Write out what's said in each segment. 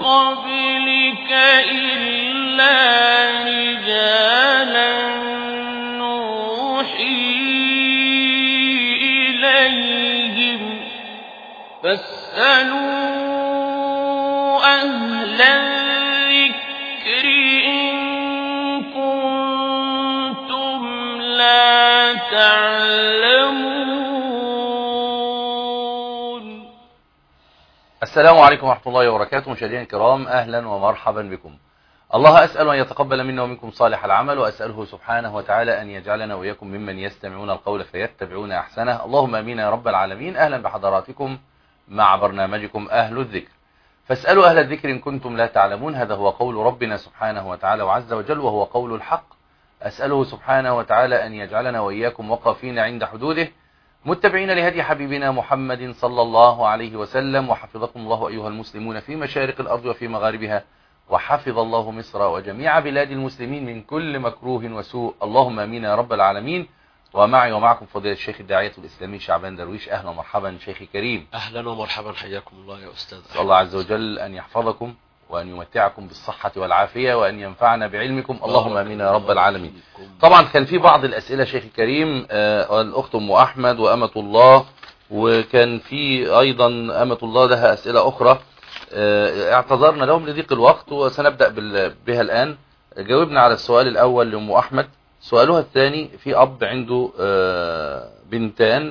قبلك إلا رجالا نوحي إليهم فاسألوا أهل الذكر إن كنتم لا تعلمون. السلام عليكم ورحمة الله وبركاته. مشاهدينا الكرام، أهلا ومرحبا بكم. الله أسأل أن يتقبل منا ومنكم صالح العمل، وأسأله سبحانه وتعالى أن يجعلنا وإياكم ممن يستمعون القول فيتبعون أحسنه. اللهم آمين يا رب العالمين. أهلا بحضراتكم مع برنامجكم أهل الذكر. فاسألوا أهل الذكر إن كنتم لا تعلمون. هذا هو قول ربنا سبحانه وتعالى وعز وجل، وهو قول الحق. أسأله سبحانه وتعالى أن يجعلنا وإياكم وقافين عند حدوده، متبعين لهدي حبيبنا محمد صلى الله عليه وسلم. وحفظكم الله أيها المسلمون في مشارق الأرض وفي مغاربها، وحفظ الله مصر وجميع بلاد المسلمين من كل مكروه وسوء. اللهم آمين يا رب العالمين. ومعي ومعكم فضيلة الشيخ الداعية الإسلامي شعبان درويش. أهلا ومرحبا شيخي كريم. أهلا ومرحبا، حياكم الله يا أستاذ. أسأل الله عز وجل أن يحفظكم وأن يمتعكم بالصحة والعافية وأن ينفعنا بعلمكم. اللهم آمين يا رب العالمين. طبعا كان في بعض الأسئلة شيخي كريم، الأخت أم أحمد وأمة الله، وكان في أيضا أمة الله لها أسئلة أخرى، اعتذرنا لهم لضيق الوقت وسنبدأ بها الآن. جاوبنا على السؤال الأول لأم أحمد. سؤالها الثاني: في أب عنده بنتان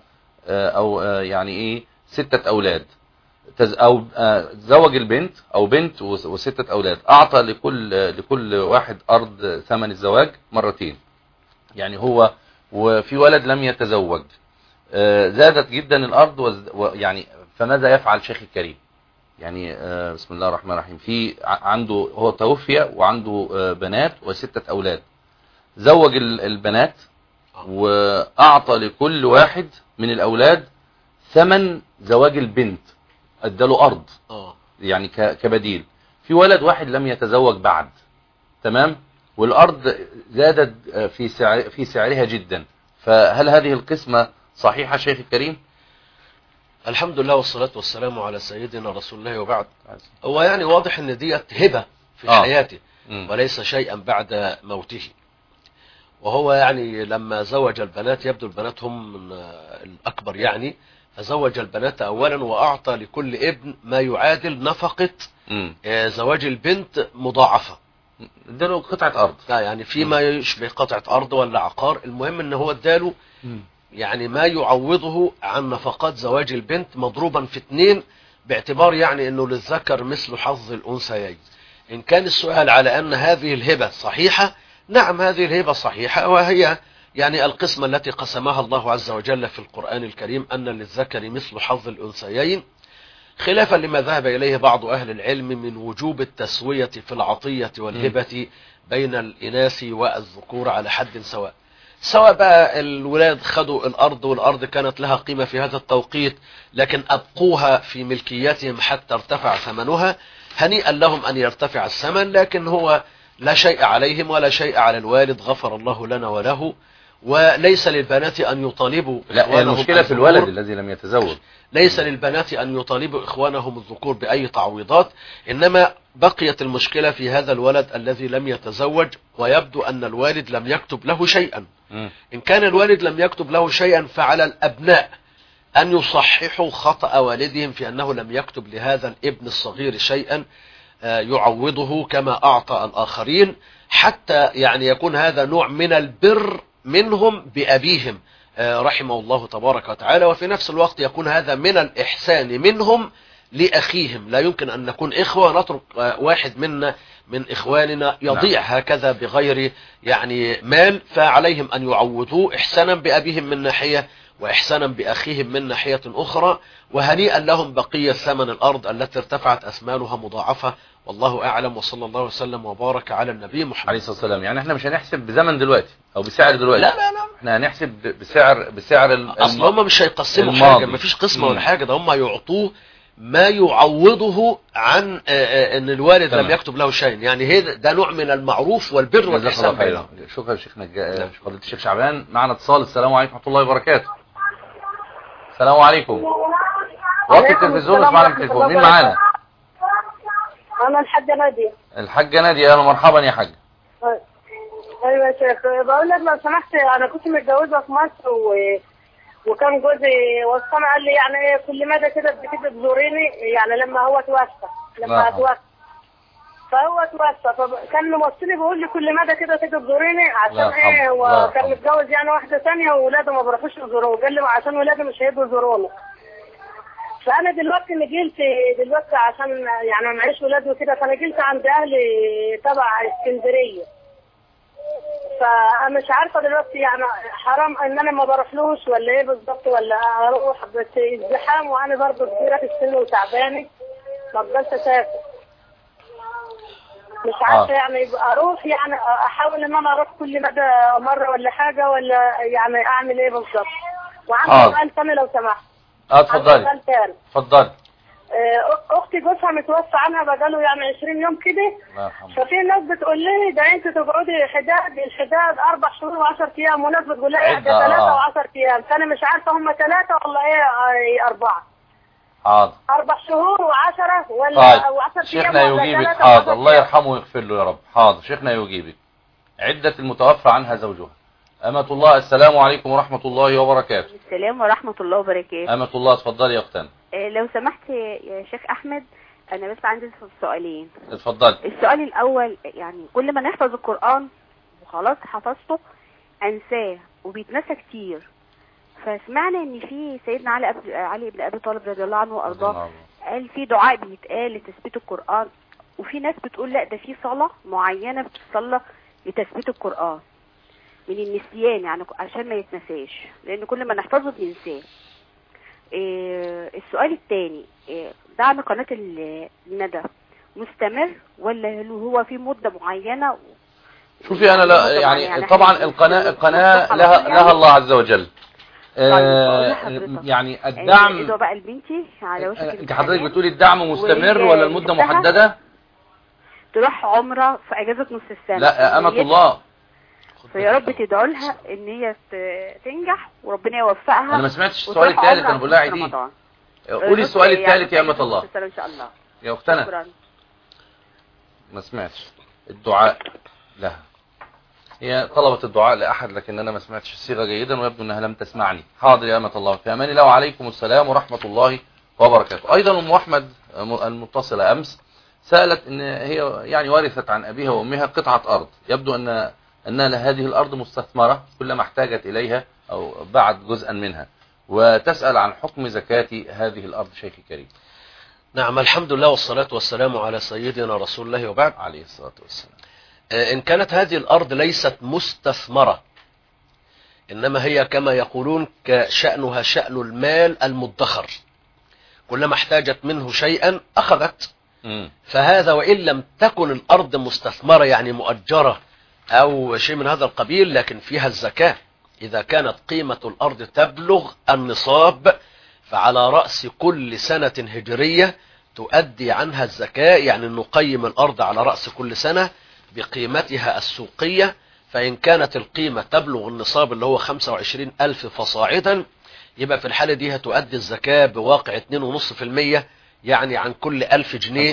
أو يعني إيه 6 أولاد، أو زوج البنت أو بنت و6 أولاد، أعطى لكل واحد أرض ثمن الزواج مرتين، يعني هو وفي ولد لم يتزوج، زادت جدا الأرض، يعني فماذا يفعل شيخ الكريم؟ يعني بسم الله الرحمن الرحيم. في عنده، هو توفي وعنده بنات و6 أولاد، زوج البنات وأعطى لكل واحد من الأولاد ثمن زواج البنت، اداله أرض يعني كبديل. في ولد واحد لم يتزوج بعد، تمام، والأرض زادت في سعرها جدا، فهل هذه القسمة صحيحة شيخ الكريم؟ الحمد لله والصلاة والسلام على سيدنا رسول الله، وبعد. هو يعني واضح ان ديت هبة في حياته وليس شيئا بعد موته. وهو يعني لما زوج البنات، يبدو البنات هم من الأكبر يعني، فزوج البنات أولا وأعطى لكل ابن ما يعادل نفقة زواج البنت مضاعفة. اداله قطعة أرض، لا يعني فيما يشبه قطعة أرض ولا عقار، المهم ان هو اداله يعني ما يعوضه عن نفقات زواج البنت مضروبا في 2، باعتبار يعني انه للذكر مثل حظ الأنثيين. إن كان السؤال على أن هذه الهبة صحيحة، نعم هذه الهبة صحيحة، وهي يعني القسمة التي قسمها الله عز وجل في القرآن الكريم، أن للذكر مثل حظ الأنثيين، خلافا لما ذهب إليه بعض أهل العلم من وجوب التسوية في العطية والهبة بين الإناث والذكور على حد سواء. سواء بقى الولاد خدوا الأرض والأرض كانت لها قيمة في هذا التوقيت، لكن أبقوها في ملكيتهم حتى ارتفع ثمنها، هنيئا لهم أن يرتفع الثمن، لكن هو لا شيء عليهم ولا شيء على الوالد، غفر الله لنا وله. وليس للبنات أن يطالبوا، لا المشكلة في الولد الذي لم يتزوج، ليس للبنات أن يطالبوا إخوانهم الذكور بأي تعويضات، إنما بقيت المشكلة في هذا الولد الذي لم يتزوج، ويبدو أن الوالد لم يكتب له شيئا. إن كان الوالد لم يكتب له شيئا، فعلى الأبناء أن يصححوا خطأ والدهم في أنه لم يكتب لهذا الابن الصغير شيئا يعوضه كما أعطى الآخرين، حتى يعني يكون هذا نوع من البر منهم بأبيهم رحمه الله تبارك وتعالى، وفي نفس الوقت يكون هذا من الإحسان منهم لأخيهم. لا يمكن أن نكون إخوة نترك واحد منا من إخواننا يضيع هكذا بغير يعني مال، فعليهم أن يعوضوه إحسانا بأبيهم من ناحية، وإحسانا بأخيهم من ناحية أخرى، وهنيئا لهم بقية ثمن الأرض التي ارتفعت أثمانها مضاعفة. والله أعلم، وصلى الله وسلم وبارك على النبي محمد عليه الصلاة والسلام. يعني احنا مش هنحسب بزمن دلوقتي أو بسعر دلوقتي، لا لا لا، احنا هنحسب بسعر أصل هم مش هيقسموا حاجة، مفيش قسمة ولا حاجة، ده هم يعطوه ما يعوضه عن ان الوالد لم يكتب له شيء. يعني ده نوع من المعروف والبر والإحسان بينهم. شكرا شيخنا فضيلة الشيخ شعبان. معنا اتصال. السلام عليكم ورحمة الله وبركاته. السلام عليكم. وقت التلفزيون اسمعنا من التليفون. مين معانا؟ انا الحاجه ناديه. الحاجة نادية، اهلا مرحبا يا حاجة. ايوه يا شيخ، بقول لك لو سمحت، انا كنت متجوزه في مصر وكان جوزي وصاني، قال لي يعني ايه كل مدى كده بتيجي تزوريني، يعني لما هو توفى فهو توفى، فكان موصلي بيقول لي كل مدى كده تيجي تزوريني عشان ايه، هو كان متجوز يعني واحده ثانيه واولاده ما بيروحوش يزوروه، قال لي عشان ولاده مش هيجوا يزوروني. فانا دلوقتي نجيلت عشان يعني ما معيش ولاد وكده، فانا جيلت عند اهلي تبع اسكندريه، فانا مش عارفه دلوقتي يعني حرام ان انا ما بروحلوش ولا ايه بالظبط، ولا اروح بس ازدحام وانا برضه كبيره في السن وتعبانه ما اقدرش اسافر. مش عارفه يعني يبقى اروح، يعني احاول ان انا اروح كل مدى مره ولا حاجه، ولا يعني اعمل ايه بالظبط. وعندي سؤال ثاني لو سمحت. اتفضلي. اتفضلي. اختي جوزها متوفى عنها بقاله يعني 20 يوم كده، ففي ناس بتقول لي ده انت تقعدي الحداد 4 شهور و10 ايام، وناس بتقول لي ده 3 و10 ايام، فانا مش عارفه هم 3 ولا ايه 4. حاضر. 4 شهور و10 ولا 10 ايام. شيخنا يجيبك. حاضر، الله يرحمه ويغفر له يا رب. حاضر، شيخنا يجيبك. عدة المتوفى عنها زوجها. أمة الله، السلام عليكم ورحمة الله وبركاته. السلام ورحمة الله وبركاته. أمة الله، اتفضلي يا أختنا. لو سمحت يا شيخ أحمد، أنا بس عندي سؤالين. اتفضلي. السؤال الأول، يعني كل ما نحفظ القرآن وخلاص حفظته أنساه وبيتنسى كتير، فسمعنا إن في سيدنا علي بن أبي طالب رضي الله عنه وأرضاه قال في دعاء بيتقال لتثبيت القرآن، وفي ناس بتقول لا ده في صلاة معينة بتصلى لتثبيت القرآن من النسيان، يعني عشان ما يتنساش، لأن كل ما نحفظه بننساه. السؤال الثاني، دعم قناة الندى مستمر ولا هو في مدة معينة؟ شوفي أنا لا يعني طبعا القناة لها الله عز وجل. يعني الدعم بقى لبنتي على وشك انت حضرتك بتقولي الدعم مستمر ولا المدة محددة؟ تروح عمرة في اجازة نص السنة. لا يا أمة الله، فيا رب تدعو لها ان هي تنجح وربنا يوفقها. انا ما سمعتش السؤال الثالث، انا بقول لها عيدي. قولي السؤال الثالث يا أمة الله. ان شاء الله يا اختنا. ما سمعتش الدعاء لها، هي طلبت الدعاء لأحد لكن أنا ما سمعتش الصيغة جيدا ويبدو أنها لم تسمعني. حاضر يا أمة الله، في أمان الله وعليكم السلام ورحمة الله وبركاته. أيضا أم أحمد المتصلة أمس سألت أن هي يعني ورثت عن أبيها وأمها قطعة أرض، يبدو أن هذه الأرض مستثمرة كلما احتاجت إليها أو بعد جزءا منها، وتسأل عن حكم زكاة هذه الأرض. شيخ كريم. نعم، الحمد لله والصلاة والسلام على سيدنا رسول الله وبعد. عليه الصلاة والسلام. إن كانت هذه الأرض ليست مستثمرة، إنما هي كما يقولون شأنها شأن المال المدخر، كلما احتاجت منه شيئا أخذت. فهذا وإن لم تكن الأرض مستثمرة يعني مؤجرة أو شيء من هذا القبيل، لكن فيها الزكاة. إذا كانت قيمة الأرض تبلغ النصاب فعلى رأس كل سنة هجرية تؤدي عنها الزكاة، يعني نقيم الأرض على رأس كل سنة بقيمتها السوقية، فإن كانت القيمة تبلغ النصاب اللي هو 25,000 فصاعدا، يبقى في الحالة دي هتؤدي الزكاة بواقع 2.5%، يعني عن كل 1000 جنيه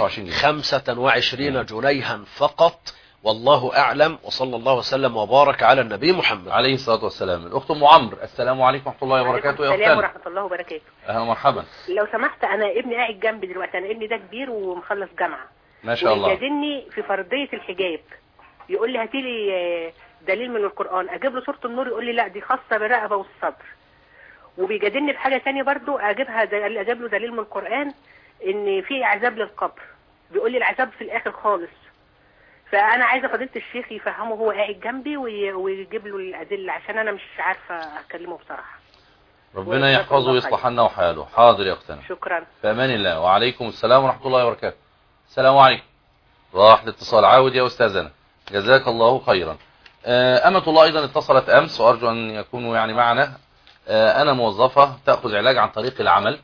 25 جنيها فقط. والله أعلم، وصلى الله وسلم وبارك على النبي محمد عليه الصلاة والسلام. الأخت أم عمرو، السلام عليكم ورحمة الله وبركاته. يا السلام ورحمة الله وبركاته. أهلا ومرحبا. لو سمحت، أنا ابني قاعد جنبي دلوقتي، أنا ابني ده كبير ومخلص جامعة ما شاء الله، ويجادلني في فرضية الحجاب، يقول لي هاتي لي دليل من القرآن، أجيب له سورة النور يقول لي لا دي خاصة بالرقبة والصدر، وبيجادلني في حاجة ثانيه برضو، أجيب له دليل من القرآن إن في عذاب للقبر، بيقول لي العذاب في الآخر خالص. فأنا عايزة فضيلة الشيخ يفهمه، هو قاعد جنبي ويجيب له الأدلة عشان أنا مش عارفة أكلمه بصراحة. ربنا يحفظه ويصلح لنا وحاله. حاضر يا أختنا. شكرا. في أمان الله. وعليكم السلام ورحمة الله وبركاته. السلام عليكم. راح الاتصال. عاود يا أستاذنا، جزاك الله خيرا. أمة الله أيضا اتصلت أمس وأرجو أن يكونوا يعني معنا. أنا موظفة تأخذ علاج عن طريق العمل،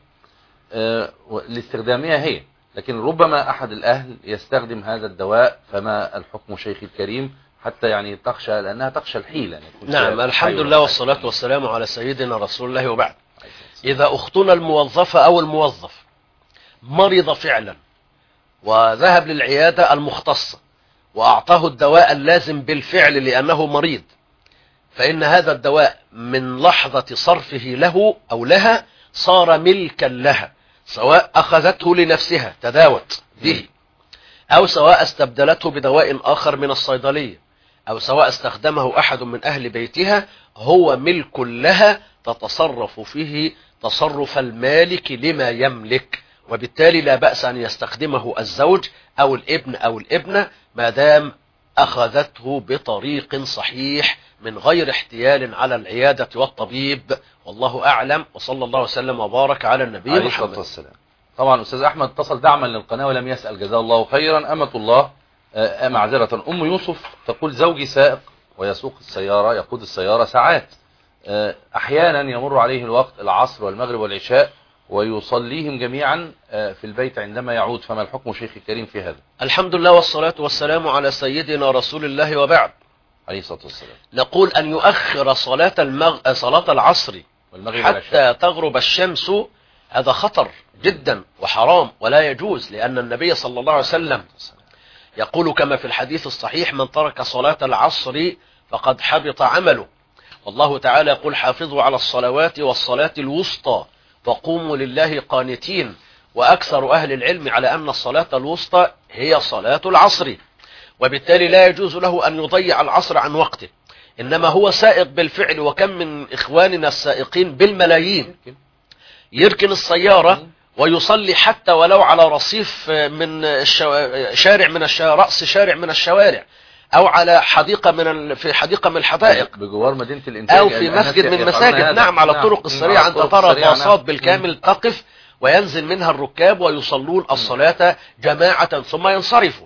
الاستخدامية هي، لكن ربما أحد الأهل يستخدم هذا الدواء، فما الحكم شيخ الكريم حتى يعني تخشى، لأنها تخشى الحيلة. نعم، الحمد لله والصلاة والسلام على سيدنا رسول الله وبعد. إذا أختنا الموظفة أو الموظف مرض فعلا وذهب للعيادة المختصة وأعطاه الدواء اللازم بالفعل لأنه مريض، فإن هذا الدواء من لحظة صرفه له أو لها صار ملكا لها، سواء أخذته لنفسها تداوت به، أو سواء استبدلته بدواء آخر من الصيدلية، أو سواء استخدمه أحد من أهل بيتها، هو ملك لها تتصرف فيه تصرف المالك لما يملك، وبالتالي لا بأس أن يستخدمه الزوج أو الابن أو الابنة ما دام أخذته بطريق صحيح من غير احتيال على العيادة والطبيب، والله أعلم، وصلى الله وسلم وبارك على النبي عليه محمد. الصلاة والسلام. طبعا أستاذ أحمد اتصل دعما للقناة ولم يسأل، جزاه الله خيرا. أمة الله معذرة، أم يوسف تقول زوجي سائق ويسوق السيارة، يقود السيارة ساعات، أحيانا يمر عليه الوقت العصر والمغرب والعشاء ويصليهم جميعا في البيت عندما يعود، فما الحكم شيخي الكريم في هذا؟ الحمد لله والصلاة والسلام على سيدنا رسول الله وبعد. عليه الصلاة والسلام. نقول أن يؤخر صلاة العصر والمغرب حتى والعشاء تغرب الشمس، هذا خطر جدا وحرام ولا يجوز، لأن النبي صلى الله عليه وسلم يقول كما في الحديث الصحيح: من ترك صلاة العصر فقد حبط عمله. والله تعالى يقول: حافظوا على الصلوات والصلاة الوسطى وقوموا لله قانتين. وأكثر أهل العلم على أن الصلاة الوسطى هي صلاة العصر، وبالتالي لا يجوز له أن يضيع العصر عن وقته، إنما هو سائق بالفعل. وكم من إخواننا السائقين بالملايين يركن السيارة ويصلي حتى ولو على رصيف من شارع من رأس شارع من الشوارع، أو على حديقة في حديقة من الحدائق، بجوار مدينة الإنتاج، أو في مسجد من المساجد. نعم، على الطرق السريعة أنت ترى باصات بالكامل تقف وينزل منها الركاب ويصلون الصلاة جماعة ثم ينصرفوا.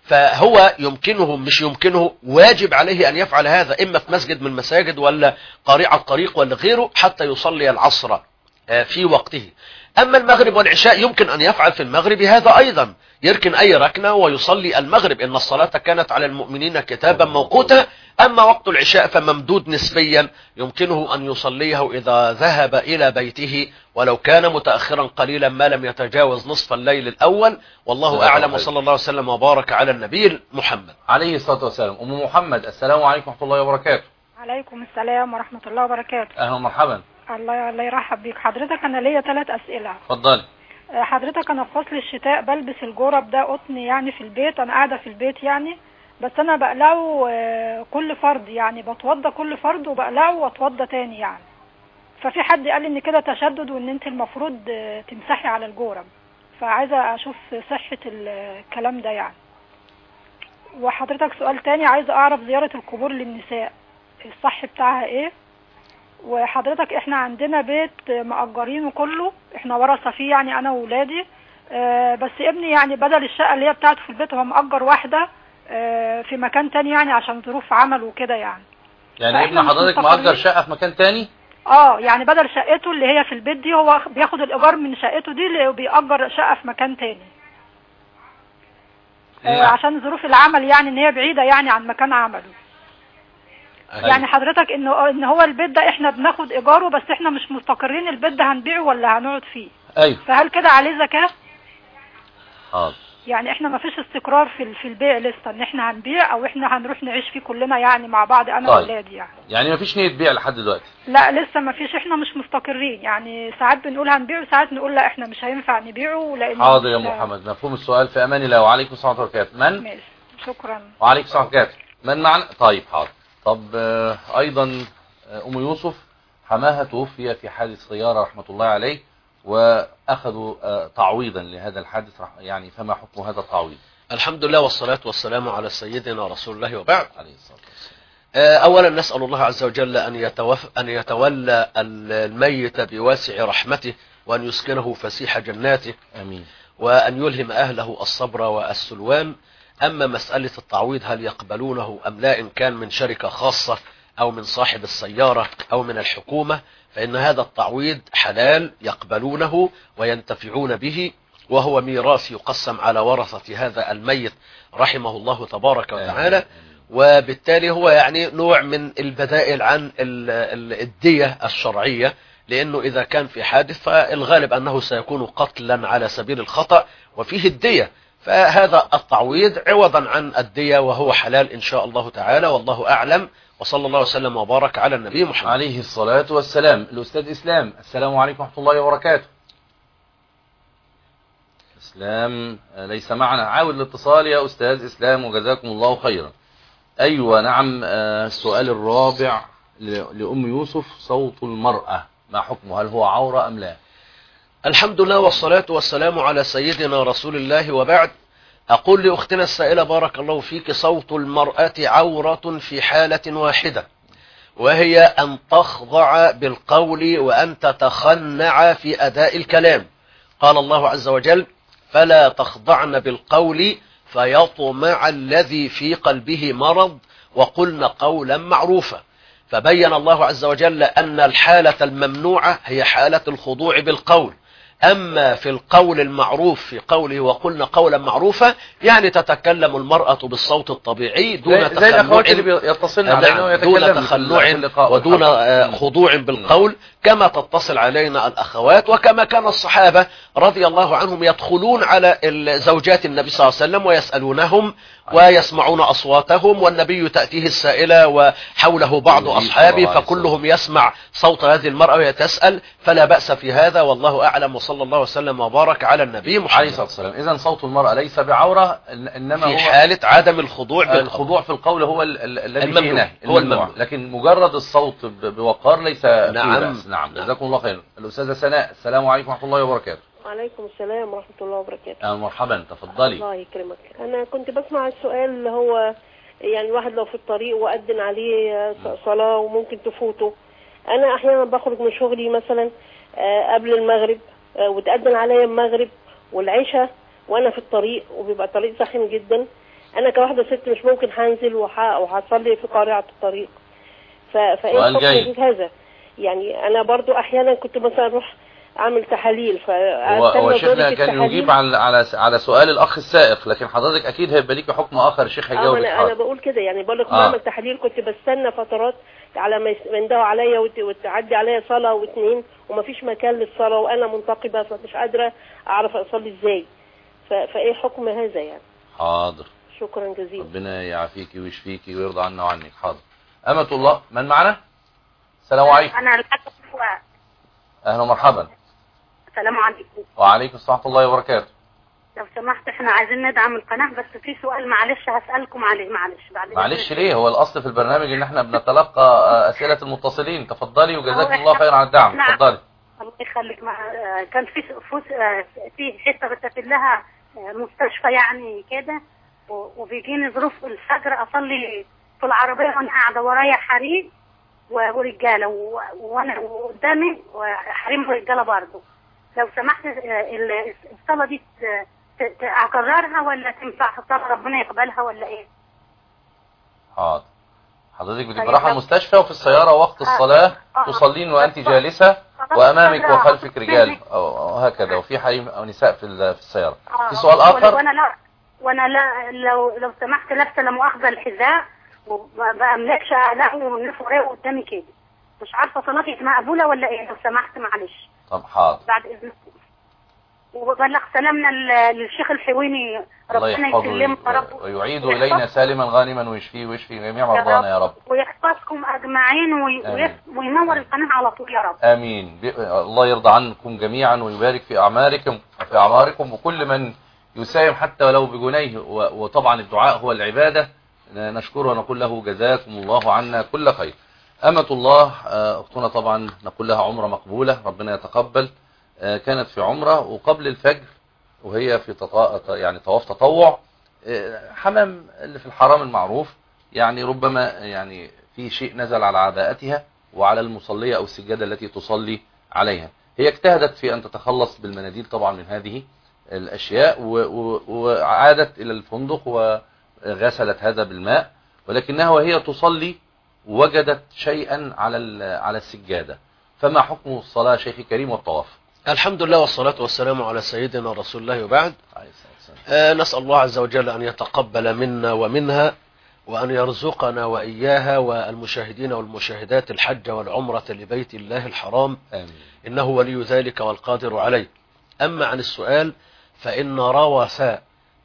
فهو يمكنه، مش يمكنه، واجب عليه أن يفعل هذا، إما في مسجد من المساجد ولا قارعة الطريق ولا غيره، حتى يصلي العصر في وقته. أما المغرب والعشاء يمكن أن يفعل في المغرب هذا أيضا، يركن أي ركنة ويصلي المغرب، إن الصلاة كانت على المؤمنين كتابا موقوتا. أما وقت العشاء فممدود نسبيا، يمكنه أن يصليه إذا ذهب إلى بيته، ولو كان متأخرا قليلا ما لم يتجاوز نصف الليل الأول، والله أعلم، وصلى الله وسلم وبارك على النبي محمد عليه الصلاة والسلام. أم محمد، السلام عليكم ورحمة الله وبركاته. عليكم السلام ورحمة الله وبركاته. أهلا ومرحبا. الله يرحب بيك. حضرتك أنا ليا 3 أسئلة. اتفضلي. حضرتك أنا في فصل الشتاء بلبس الجورب ده قطن يعني في البيت، أنا قاعدة في البيت يعني، بس أنا بقلعه كل فرد، يعني بتوضى كل فرد وبقلعه واتوضى تاني يعني. ففي حد قال لي إن كده تشدد وإن أنت المفروض تمسحي على الجورب، فعايزة أشوف صحة الكلام ده يعني. وحضرتك سؤال تاني، عايزة أعرف زيارة القبور للنساء الصح بتاعها إيه؟ وحضرتك احنا عندنا بيت مأجرينه كله، احنا ورثة فيه يعني انا وولادي، بس ابني يعني بدل الشقة اللي هي بتاعته في البيت هو مأجر واحدة في مكان تاني يعني عشان ظروف عمل وكده يعني. يعني ابن حضرتك مأجر شقة في مكان تاني؟ يعني بدل شقته اللي هي في البيت دي هو بياخد الإيجار من شقته دي اللي بيأجر شقة في مكان تاني. عشان ظروف العمل يعني ان هي بعيدة يعني عن مكان عمله. يعني حضرتك ان هو البيت ده احنا بناخد ايجاره، بس احنا مش مستقرين البيت ده هنبيعه ولا هنقعد فيه. ايوه. فهل كده عليه زكاة؟ حاضر. يعني احنا ما فيش استقرار في البيع لسه، ان احنا هنبيع او احنا هنروح نعيش فيه كلنا يعني مع بعض انا واولادي يعني ما فيش نية بيع لحد دلوقتي؟ لا لسه ما فيش، احنا مش مستقرين يعني، ساعات بنقول هنبيعه وساعات نقول لا احنا مش هينفع نبيعه لان. حاضر يا محمد، مفهوم السؤال. في امان الله. وعليكم السلام ورحمة الله وبركاته. من؟ ماشي، شكرا. وعليكم السلام ورحمة الله وبركاته. من معنا؟ طيب حاضر. طب ايضا ام يوسف حماها توفي في حادث سيارة رحمة الله عليه، واخذوا تعويضا لهذا الحادث، يعني فما حكم هذا التعويض؟ الحمد لله والصلاة والسلام على سيدنا رسول الله وبعد. عليه الصلاة والسلام. أولا نسأل الله عز وجل أن يتولى الميت بواسع رحمته، وأن يسكنه فسيح جناته، آمين. وأن يلهم أهله الصبر والسلوان. أما مسألة التعويض هل يقبلونه أم لا، إن كان من شركة خاصة أو من صاحب السيارة أو من الحكومة، فإن هذا التعويض حلال يقبلونه وينتفعون به، وهو ميراث يقسم على ورثة هذا الميت رحمه الله تبارك وتعالى. وبالتالي هو يعني نوع من البدائل عن الدية الشرعية، لأنه إذا كان في حادث فالغالب أنه سيكون قتلا على سبيل الخطأ وفيه الدية، فهذا التعويض عوضا عن الدية، وهو حلال إن شاء الله تعالى، والله أعلم، وصلى الله وسلم وبارك على النبي محمد عليه الصلاة والسلام. الأستاذ إسلام، السلام عليكم ورحمة الله وبركاته. إسلام ليس معنا، عاود الاتصال يا أستاذ إسلام وجزاكم الله خيرا. أيوة نعم. السؤال الرابع لأم يوسف، صوت المرأة ما حكمه؟ هل هو عورة أم لا؟ الحمد لله والصلاة والسلام على سيدنا رسول الله، وبعد. أقول لأختنا السائلة بارك الله فيك، صوت المرأة عورة في حالة واحدة، وهي أن تخضع بالقول وأن تتخنع في أداء الكلام. قال الله عز وجل: فلا تخضعن بالقول فيطمع الذي في قلبه مرض وقلن قولا معروفا. فبين الله عز وجل أن الحالة الممنوعة هي حالة الخضوع بالقول. أما في القول المعروف في قوله وقلنا قولا معروفا، يعني تتكلم المرأة بالصوت الطبيعي دون تخنع ودون خضوع بالقول، كما تتصل علينا الأخوات، وكما كان الصحابة رضي الله عنهم يدخلون على زوجات النبي صلى الله عليه وسلم ويسألونهم ويسمعون أصواتهم، والنبي تأتيه السائلة وحوله بعض أصحابه فكلهم يسمع صوت هذه المرأة وهي تسأل، فلا بأس في هذا، والله أعلم، وصلى الله وسلم وبارك على النبي محمد عليه الصلاة والسلام. إذن صوت المرأة ليس بعورة، إنما في حالة عدم الخضوع الخضوع في القول هو الذي فيه نهي، هو الممنوع، لكن مجرد الصوت بوقار ليس نعم. فيه بأس. نعم. جزاكم الله خير. الأستاذة سناء، السلام عليكم ورحمة الله وبركاته. وعليكم السلام ورحمة الله وبركاته. مرحبا، تفضلي. الله يكرمك. أنا كنت بسمع السؤال اللي هو يعني الواحد لو في الطريق وأذن عليه صلاة وممكن تفوته. أنا أحيانا بخرج من شغلي مثلا قبل المغرب، وتأذن عليا المغرب والعشاء وأنا في الطريق، وبيبقى الطريق زحم جدا. أنا كواحدة ست مش ممكن هنزل وهصلي في قارعة الطريق. فإيه الحكم في هذا؟ يعني أنا برضو أحيانا كنت مثلا أروح أعمل تحاليل، هو شيخنا كان يجيب على سؤال الأخ السائق، لكن حضرتك أكيد هيبقى ليك حكم آخر. الشيخ هيجاوب. أنا بقول كده، يعني بقول لك بعمل تحاليل، كنت بستنى فترات على ما يندهوا عليا وتعدي عليا صلاة واثنين ومفيش مكان للصلاة وأنا منتقبة، فمش قادرة أعرف أصلي إزاي. فإيه حكم هذا يعني؟ حاضر، شكرا جزيلا. ربنا يعافيكي ويشفيكي ويرضى عنا وعنك. حاضر. أمة الله، من معنا؟ السلام عليكم. أنا الحاجة أهلا ومرحبا. السلام عليكم. وعليكم السلام ورحمة الله وبركاته. لو سمحت احنا عايزين ندعم القناة، بس في سؤال معلش هسألكم عليه. معلش ليه؟ هو الأصل في البرنامج إن احنا بنتلقى أسئلة المتصلين. تفضلي وجزاك الله خير على الدعم. تفضلي. الله يخليك. كان في حتة بتسافر لها مستشفى يعني كده، وبيجيني ظروف الفجر أصلي في العربية وأنا قاعدة ورايا حريم ورجالة، وأنا قدامي حريم ورجالة برضه. لو سمحت الصلاة دي أكررها ولا تنفع الصلاة ربنا يقبلها ولا إيه؟ حاضر. حضرتك بتبقى رايحة المستشفى وفي السيارة وقت الصلاة تصلين وأنت جالسة وأمامك وخلفك رجال أو هكذا، وفي حريم أو نساء في السيارة. في سؤال آخر؟ وأنا لو سمحت لابسة لا مؤاخذة الحذاء وما بأملكش ألاقوا النفر قدامي كده، مش عارفة صلاتي مقبولة ولا إيه؟ لو سمحت معلش. طب حاضر. بعد إذنكم. وبلغ سلامنا للشيخ الحويني، ربنا يسلمه يا رب ويعيد إلينا سالما غانما ويشفيه ويشفي جميع مرضانا يا رب، ويحفظكم أجمعين وينور القناة على طول يا رب. آمين. الله يرضى عنكم جميعا ويبارك في أعماركم وكل من يساهم حتى ولو بجنيه. وطبعا الدعاء هو العبادة، نشكره ونقول له جزاكم الله عنا كل خير. أمة الله أختنا طبعا نقول لها عمرة مقبولة، ربنا يتقبل. كانت في عمرة وقبل الفجر وهي في يعني طواف تطوع، حمام اللي في الحرام المعروف، يعني ربما يعني في شيء نزل على عباءتها وعلى المصلية أو السجادة التي تصلي عليها. هي اجتهدت في أن تتخلص بالمناديل طبعا من هذه الأشياء، وعادت إلى الفندق وغسلت هذا بالماء، ولكنها وهي تصلي وجدت شيئا على السجادة. فما حكم الصلاة شيخ كريم والطواف؟ الحمد لله والصلاة والسلام على سيدنا رسول الله، وبعد. نسأل الله عز وجل أن يتقبل منا ومنها، وأن يرزقنا وإياها والمشاهدين والمشاهدات الحج والعمرة لبيت الله الحرام. آمين. إنه ولي ذلك والقادر عليه. أما عن السؤال، فإن روث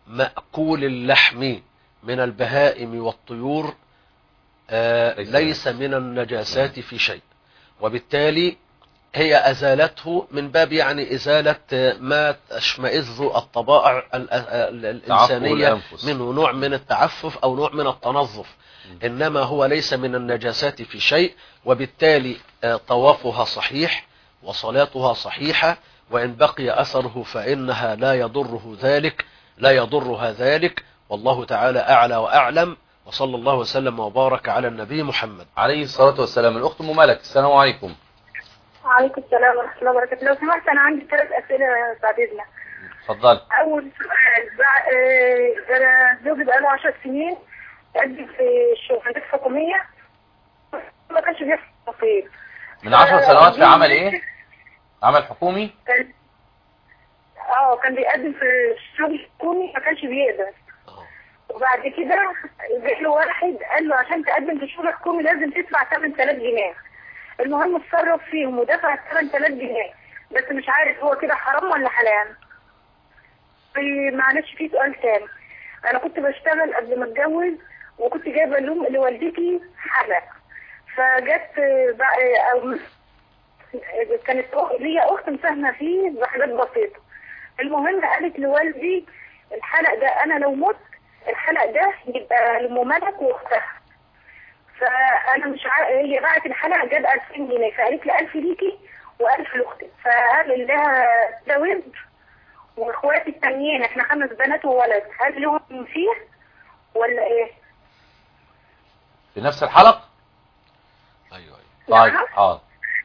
مأكول اللحم من البهائم والطيور ليس من النجاسات في شيء، وبالتالي هي أزالته من باب يعني إزالة ما تشمئز الطبائع الإنسانية منه، نوع من التعفف أو نوع من التنظف، إنما هو ليس من النجاسات في شيء، وبالتالي طوافها صحيح وصلاتها صحيحة، وإن بقي أثره فإنها لا يضرها ذلك، والله تعالى أعلى وأعلم، وصلى الله وسلم وبارك على النبي محمد عليه الصلاة والسلام. الأخت أم ملك، السلام عليكم. وعليكم السلام ورحمة الله وبركاته. لو سمحت أنا عندي 3 أسئلة بعد إذنك. اتفضل. أول سؤال، أنا زوجي بقاله 10 سنين قدم في الشغلانات الحكومية، ما كانش بيحصل تفصيل. من 10 سنوات في عمل إيه؟ عمل حكومي؟ كان بيقدم في الشغل الحكومي ما كانش بيقدر. وبعد كده جه له واحد قال له عشان تقدم في الشغل الحكومي لازم تدفع 8000 جنيه. المهم اتصرف فيهم ودفع 8000 جنيه، بس مش عارف هو كده حرام ولا حلال. معلش في سؤال تاني، انا كنت بشتغل قبل ما اتجوز، وكنت جايبه لوالدتي حلق، فجت كانت ليا اخت مساهمه فيه بحاجات بسيطه. المهم قالت لوالدي الحلق ده انا لو مت الحلق ده يبقى لمملك واختها، فانا مش هي باعت الحلقه جاب 2000 جنيه، فقالت لي 1000 ليكي و1000 لاختي، فهل لها ده ورد؟ واخواتي التانيين احنا 5 بنات وولد، هل لهم فيه ولا ايه؟ في نفس الحلقه؟ ايوه طيب حاضر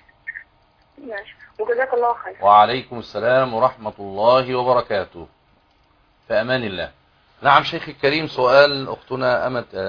ماشي، وجزاك الله خير. وعليكم السلام ورحمه الله وبركاته. في امان الله. نعم شيخ الكريم، سؤال أختنا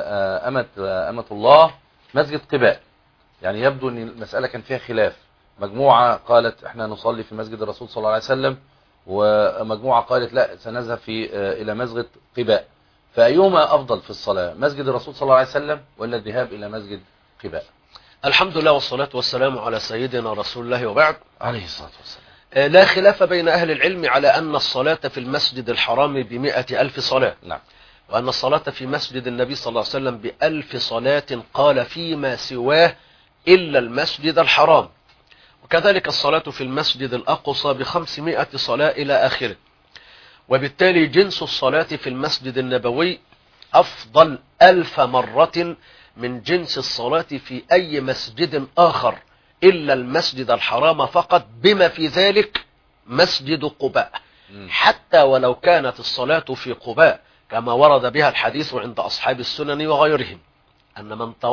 أمة الله، مسجد قباء، يعني يبدو أن المسألة كان فيها خلاف، مجموعة قالت احنا نصلي في مسجد الرسول صلى الله عليه وسلم، ومجموعة قالت لا سنذهب إلى مسجد قباء، فأيهما أفضل في الصلاة، مسجد الرسول صلى الله عليه وسلم ولا الذهاب إلى مسجد قباء؟ الحمد لله والصلاة والسلام على سيدنا رسول الله وبعد، عليه الصلاة والسلام. لا خلاف بين أهل العلم على أن الصلاة في المسجد الحرام ب100,000 صلاة، نعم، وأن الصلاة في مسجد النبي صلى الله عليه وسلم ب1000 صلاة، قال فيما سواه إلا المسجد الحرام، وكذلك الصلاة في المسجد الأقصى ب500 صلاة إلى آخره، وبالتالي جنس الصلاة في المسجد النبوي أفضل 1000 مرة من جنس الصلاة في أي مسجد آخر إلا المسجد الحرام فقط، بما في ذلك مسجد قباء، حتى ولو كانت الصلاة في قباء كما ورد بها الحديث عند أصحاب السنن وغيرهم، أن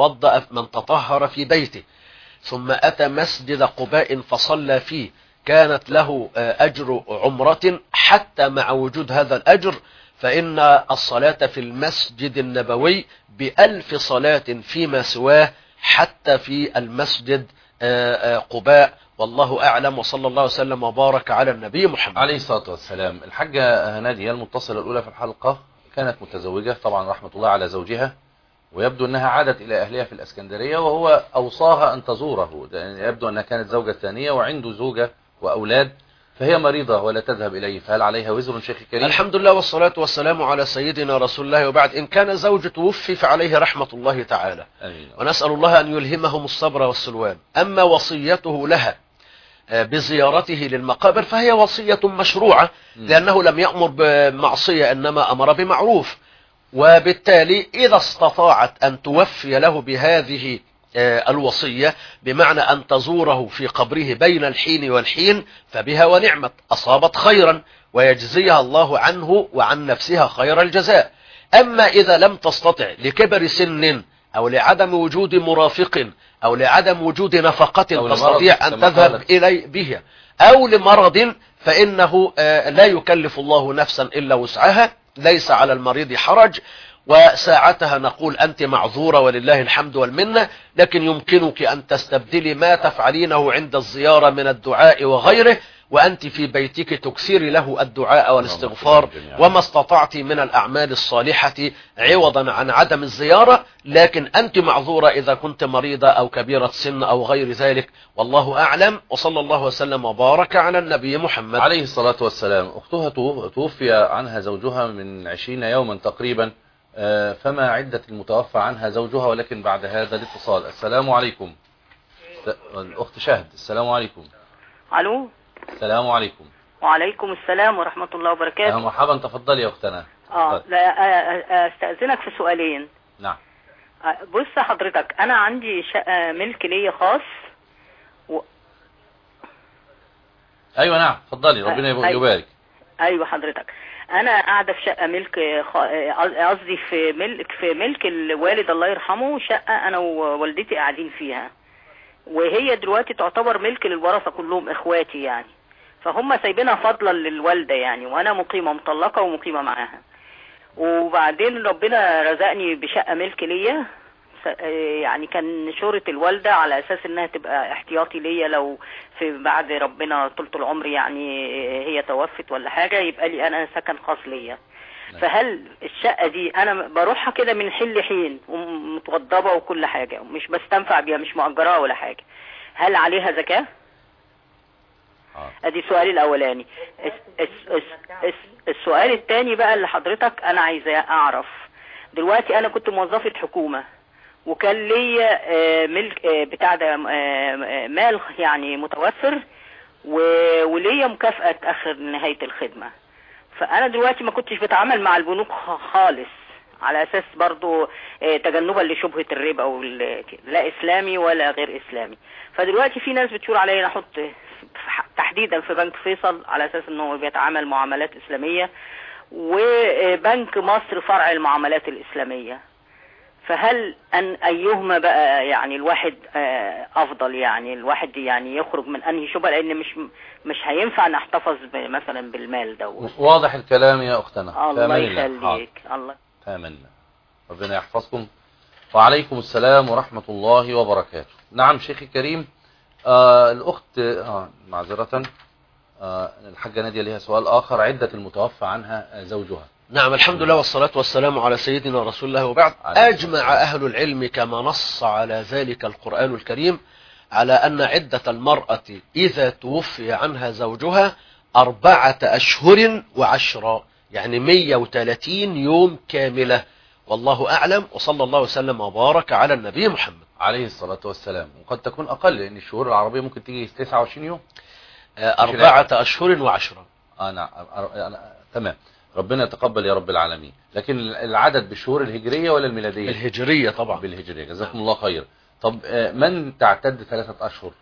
من تطهر في بيته ثم أتى مسجد قباء فصلى فيه كانت له أجر عمرة، حتى مع وجود هذا الأجر فإن الصلاة في المسجد النبوي ب1000 صلاة فيما سواه، حتى في المسجد قباء، والله أعلم، وصلى الله وسلم وبارك على النبي محمد عليه الصلاة والسلام. الحاجة هنادية المتصلة الأولى في الحلقة كانت متزوجة طبعا رحمة الله على زوجها، ويبدو أنها عادت إلى أهلها في الأسكندرية، وهو أوصاها أن تزوره، يبدو أنها كانت زوجة ثانية وعنده زوجة وأولاد، فهي مريضة ولا تذهب إليه، فهل عليها وزر شيخ الكريم؟ الحمد لله والصلاة والسلام على سيدنا رسول الله وبعد، إن كان زوج توفي فعليه رحمة الله تعالى، ونسأل الله أن يلهمهم الصبر والسلوان. أما وصيته لها بزيارته للمقابر فهي وصية مشروعة، لأنه لم يأمر بمعصية إنما أمر بمعروف، وبالتالي إذا استطاعت أن توفي له بهذه الوصية، بمعنى أن تزوره في قبره بين الحين والحين، فبها ونعمت، أصابت خيرا، ويجزيها الله عنه وعن نفسها خير الجزاء. أما إذا لم تستطع لكبر سن أو لعدم وجود مرافق أو لعدم وجود نفقة تستطيع أن تذهب إليه بها، أو لمرض، فإنه لا يكلف الله نفسا إلا وسعها، ليس على المريض حرج، وساعتها نقول أنت معذورة ولله الحمد والمنة، لكن يمكنك أن تستبدلي ما تفعلينه عند الزيارة من الدعاء وغيره، وأنت في بيتك تكثري له الدعاء والاستغفار وما استطعت من الأعمال الصالحة عوضا عن عدم الزيارة، لكن أنت معذورة إذا كنت مريضة أو كبيرة سن أو غير ذلك، والله أعلم. وصلى الله وسلم وبارك على النبي محمد عليه الصلاة والسلام. أختها توفي عنها زوجها من 20 يوما تقريبا، فما عدة المتوفى عنها زوجها؟ ولكن بعد هذا الاتصال. السلام عليكم. الأخت شهد، السلام عليكم. الو. السلام عليكم. وعليكم السلام ورحمة الله وبركاته. مرحبا، تفضلي يا أختنا. لا استأذنك في سؤالين. نعم. بص حضرتك، أنا عندي شقة ملك ليا خاص أيوة نعم، تفضلي، ربنا يبارك. أيوة حضرتك، أنا قاعدة في شقة ملك، قصدي في ملك الوالد الله يرحمه، شقة أنا ووالدتي قاعدين فيها، وهي دلوقتي تعتبر ملك للورثة كلهم إخواتي يعني، فهم سايبينها فضلا للوالدة يعني، وأنا مقيمة مطلقة ومقيمة معاها. وبعدين ربنا رزقني بشقة ملك ليا، يعني كان شورة الوالدة على أساس إنها تبقى احتياطي ليا لو في بعد ربنا طولة العمر يعني هي توفت ولا حاجة، يبقى لي أنا سكن خاص ليا. فهل الشقة دي أنا بروحها كده من حين لحين ومتوضبة وكل حاجة، مش بستنفع بيها، مش مؤجراها ولا حاجة، هل عليها زكاة؟ ادي سؤالي الاولاني. السؤال الثاني بقى اللي حضرتك انا عايزه اعرف، دلوقتي انا كنت موظفة حكومة وكان ليا ملك بتاع ده مال يعني متوفر، وليا مكافأة اخر نهاية الخدمة، فانا دلوقتي ما كنتش بتعامل مع البنوك خالص على اساس برضو تجنبا لشبهة الربا او لا اسلامي ولا غير اسلامي. فدلوقتي في ناس بتشور عليا احط تحديدا في بنك فيصل على اساس انه بيتعامل معاملات اسلامية، وبنك مصر فرع المعاملات الاسلامية، فهل ان ايهما بقى يعني الواحد افضل، يعني الواحد يعني يخرج من انهي شبهة، لان مش هينفع نحتفظ مثلا بالمال ده. واضح الكلام يا اختنا. الله يخليك. الله آمين. ربنا يحفظكم. وعليكم السلام ورحمة الله وبركاته. نعم شيخي الكريم. الأخت معذرة، الحاجة نادية لها سؤال آخر. عدة المتوفى عنها زوجها. نعم، الحمد لله والصلاة والسلام على سيدنا رسول الله، وبعد. أجمع أهل العلم كما نص على ذلك القرآن الكريم على أن عدة المرأة إذا توفي عنها زوجها 4 أشهر و10، يعني 130 يوم كاملة، والله أعلم. وصلى الله وسلم وبارك على النبي محمد عليه الصلاة والسلام. وقد تكون أقل، لأن الشهور العربية ممكن تيجي 29 يوم. 4 أشهر و10. نعم تمام. ربنا يتقبل يا رب العالمين. لكن العدد بالشهور الهجرية ولا الميلادية؟ الهجرية طبعا. بالهجرية. جزاكم الله خير. طب من تعتد 3 أشهر؟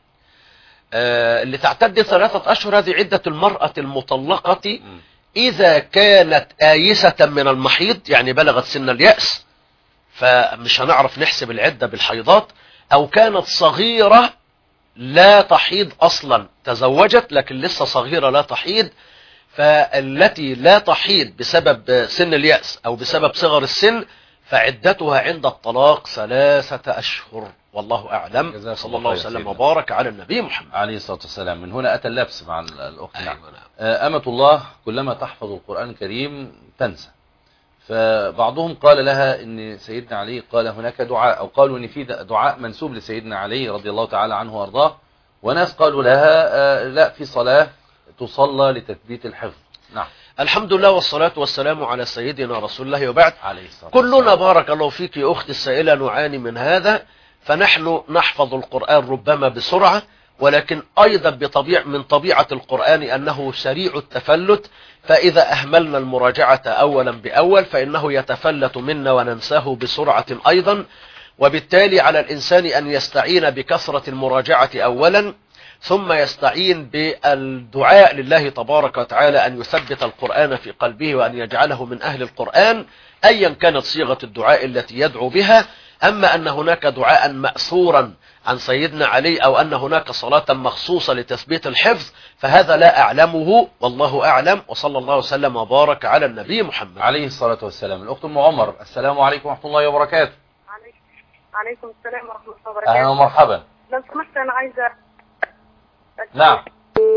اللي تعتد 3 أشهر هذه عدة المرأة المطلقة إذا كانت آيسة من المحيض، يعني بلغت سن اليأس، فمش هنعرف نحسب العدة بالحيضات، أو كانت صغيرة لا تحيض أصلا، تزوجت لكن لسه صغيرة لا تحيض، فالتي لا تحيض بسبب سن اليأس أو بسبب صغر السن فعدتها عند الطلاق 3 أشهر، والله أعلم. صلى الله وسلم وبارك على النبي محمد عليه الصلاة والسلام. من هنا أتى اللبس مع الأخت. أمة الله كلما تحفظ القرآن الكريم تنسى، فبعضهم قال لها ان سيدنا علي قال هناك دعاء، او قالوا ان في دعاء منسوب لسيدنا علي رضي الله تعالى عنه وارضاه، وناس قالوا لها لا، في صلاة تصلى لتثبيت الحفظ. نعم. الحمد لله والصلاة والسلام على سيدنا رسول الله، وبعد. عليه كلنا بارك الله فيك يا أختي السائلة نعاني من هذا، فنحن نحفظ القرآن ربما بسرعة، ولكن أيضا من طبيعة القرآن أنه سريع التفلت، فإذا أهملنا المراجعة أولا بأول فإنه يتفلت منا وننساه بسرعة أيضا، وبالتالي على الإنسان أن يستعين بكثرة المراجعة أولا، ثم يستعين بالدعاء لله تبارك وتعالى أن يثبت القرآن في قلبه وأن يجعله من أهل القرآن، أيا كانت صيغة الدعاء التي يدعو بها. أما أن هناك دعاء مأثورا عن سيدنا علي أو أن هناك صلاة مخصوصة لتثبيت الحفظ فهذا لا أعلمه، والله أعلم. وصلى الله وسلم وبارك على النبي محمد عليه الصلاة والسلام. الأخت أم عمر، السلام عليكم ورحمة الله وبركاته. عليكم السلام ورحمة الله وبركاته. أهلا ومرحبا. لو سمحت أنا عايزة. نعم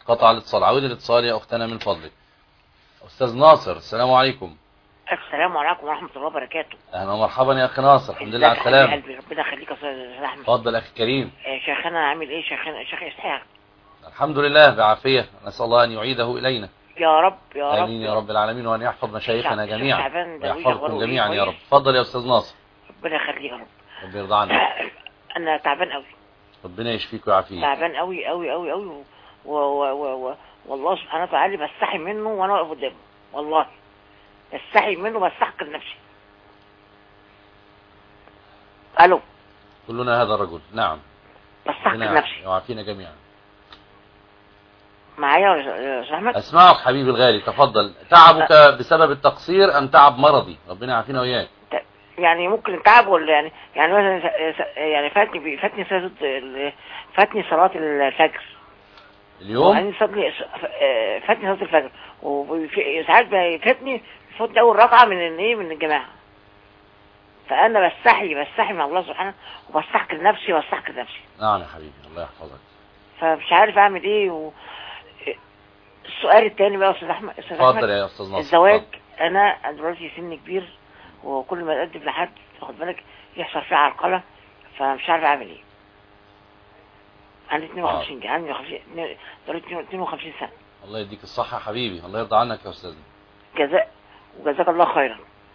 قطع الاتصال. عود الاتصال يا اختنا من فضلك. استاذ ناصر، السلام عليكم. السلام عليكم ورحمة الله وبركاته. اهلا ومرحبا يا اخي ناصر، الحمد لله على السلامة. قلبي ربنا يخليك يا استاذ احمد. اتفضل اخي كريم. شيخنا عامل ايه شيخ اسحاق؟ الحمد لله بعافية، نسأل الله ان يعيده الينا. يا رب يا رب. امين يا رب العالمين، وان يحفظ مشايخنا جميعا ويحفظكم ويحفظكم جميعا يا رب. اتفضل يا استاذ ناصر. ربنا يخليك يا رب. ربنا يرضى عنك. انا تعبان قوي. ربنا يشفيك ويعافيك. تعبان قوي قوي قوي قوي والله سبحانه وتعالى بستحي منه وانا واقف قدامه، والله بستحي منه، بستحقر نفسي. الو. كلنا هذا الرجل. نعم. بستحقر نفسي. يعافينا جميعا. معايا يا استاذ احمد؟ اسمعك حبيبي الغالي، تفضل. تعبك بسبب التقصير ام تعب مرضي؟ ربنا يعافينا وياك. يعني ممكن تعب ولا يعني مثلا يعني فاتني صلاة الفجر اليوم. يعني فاتني صلاة الفجر، وساعات فاتني اول ركعة من الجماعة. فانا بستحي من الله سبحانه، وبستحقر نفسي. نعم يا حبيبي، الله يحفظك. فمش عارف اعمل ايه. السؤال الثاني بقى يا استاذ احمد. اتفضل يا استاذ ناصر. الزواج. انا دلوقتي سني كبير، وكل ما اقدم لحد واخد بالك يحصل فيه عرقله، فمش عارف اعمل ايه. عندي 52 عندي 52 سنه. الله يديك الصحه يا حبيبي، الله يرضى عنك يا استاذ. وجزاك الله خيرا.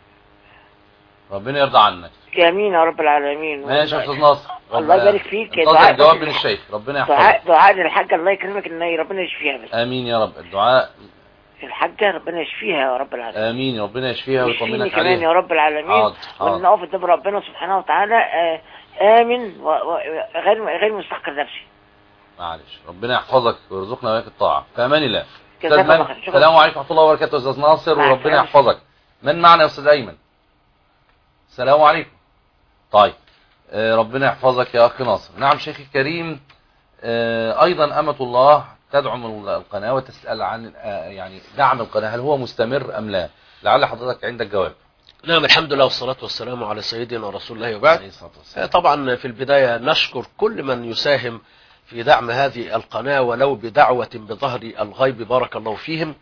ربنا يرضى عنك. امين يا رب العالمين. ماشي يا استاذ ناصر، الله يبارك فيك. الجواب من الشيخ. ربنا يحفظك. دعاء للحاجه الله يكرمك ان ربنا يشفيها بس. امين يا رب. الدعاء الحاجة ربنا يشفيها يا رب العالمين. امين، ربنا يشفيها ويطمنك عليها كمان يا رب العالمين. ونقف قدام ربنا سبحانه وتعالى امن غير مستحقر نفسي. معلش، ربنا يحفظك ويرزقنا وياك الطاعه. في امان الله. السلام عليكم ورحمه الله وبركاته استاذ ناصر، وربنا يحفظك. من معنا يا استاذ ايمن؟ السلام عليكم. طيب ربنا يحفظك يا اخي ناصر. نعم شيخي الكريم، ايضا امة الله تدعم القناة وتسأل عن يعني دعم القناة، هل هو مستمر أم لا؟ لعل حضرتك عندك جواب. نعم الحمد لله والصلاة والسلام على سيدنا رسول الله وبعد. طبعا في البداية نشكر كل من يساهم في دعم هذه القناة ولو بدعوة بظهر الغيب، بارك الله فيهم.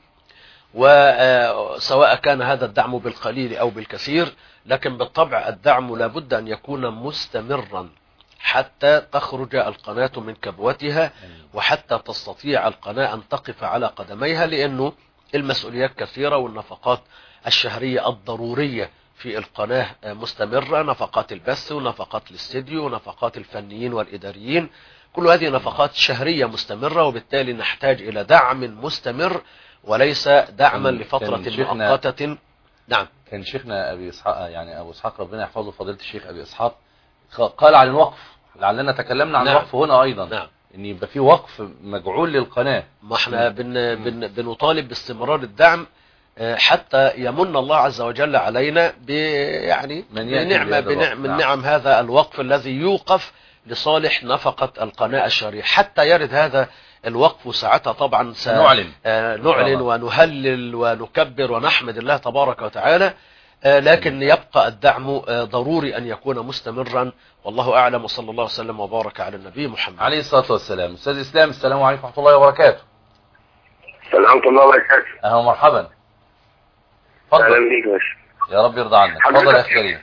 وسواء كان هذا الدعم بالقليل أو بالكثير، لكن بالطبع الدعم لابد أن يكون مستمرا حتى تخرج القناة من كبوتها، وحتى تستطيع القناة أن تقف على قدميها، لأنه المسؤوليات كثيرة والنفقات الشهرية الضرورية في القناة مستمرة، نفقات البث ونفقات الاستديو ونفقات الفنيين والإداريين، كل هذه نفقات شهرية مستمرة، وبالتالي نحتاج إلى دعم مستمر وليس دعما لفترة مؤقتة. نعم. كان شيخنا أبي إسحاق، يعني أبو إسحاق ربنا يحفظه، فضيلة الشيخ أبي إسحاق، قال عن الوقف، لعلنا تكلمنا عن الوقف هنا أيضا. نعم. ان يبقى في وقف مجعول للقناة. ما احنا بنطالب باستمرار الدعم حتى يمن الله عز وجل علينا يعني من نعم هذا الوقف الذي يوقف لصالح نفقة القناة الشهرية، حتى يرد هذا الوقف. وساعتها طبعا نعلن ونهلل ونكبر ونحمد الله تبارك وتعالى، لكن يبقى الدعم ضروري أن يكون مستمرا، والله أعلم. وصلى الله وسلم وبارك على النبي محمد عليه الصلاة والسلام. أستاذ إسلام، السلام عليكم ورحمة الله وبركاته. السلام ورحمة الله وبركاته. أهلا ومرحبا. تفضل. أهلا بيك يا باشا. يا رب يرضى عنك. تفضل يا أخي كريم.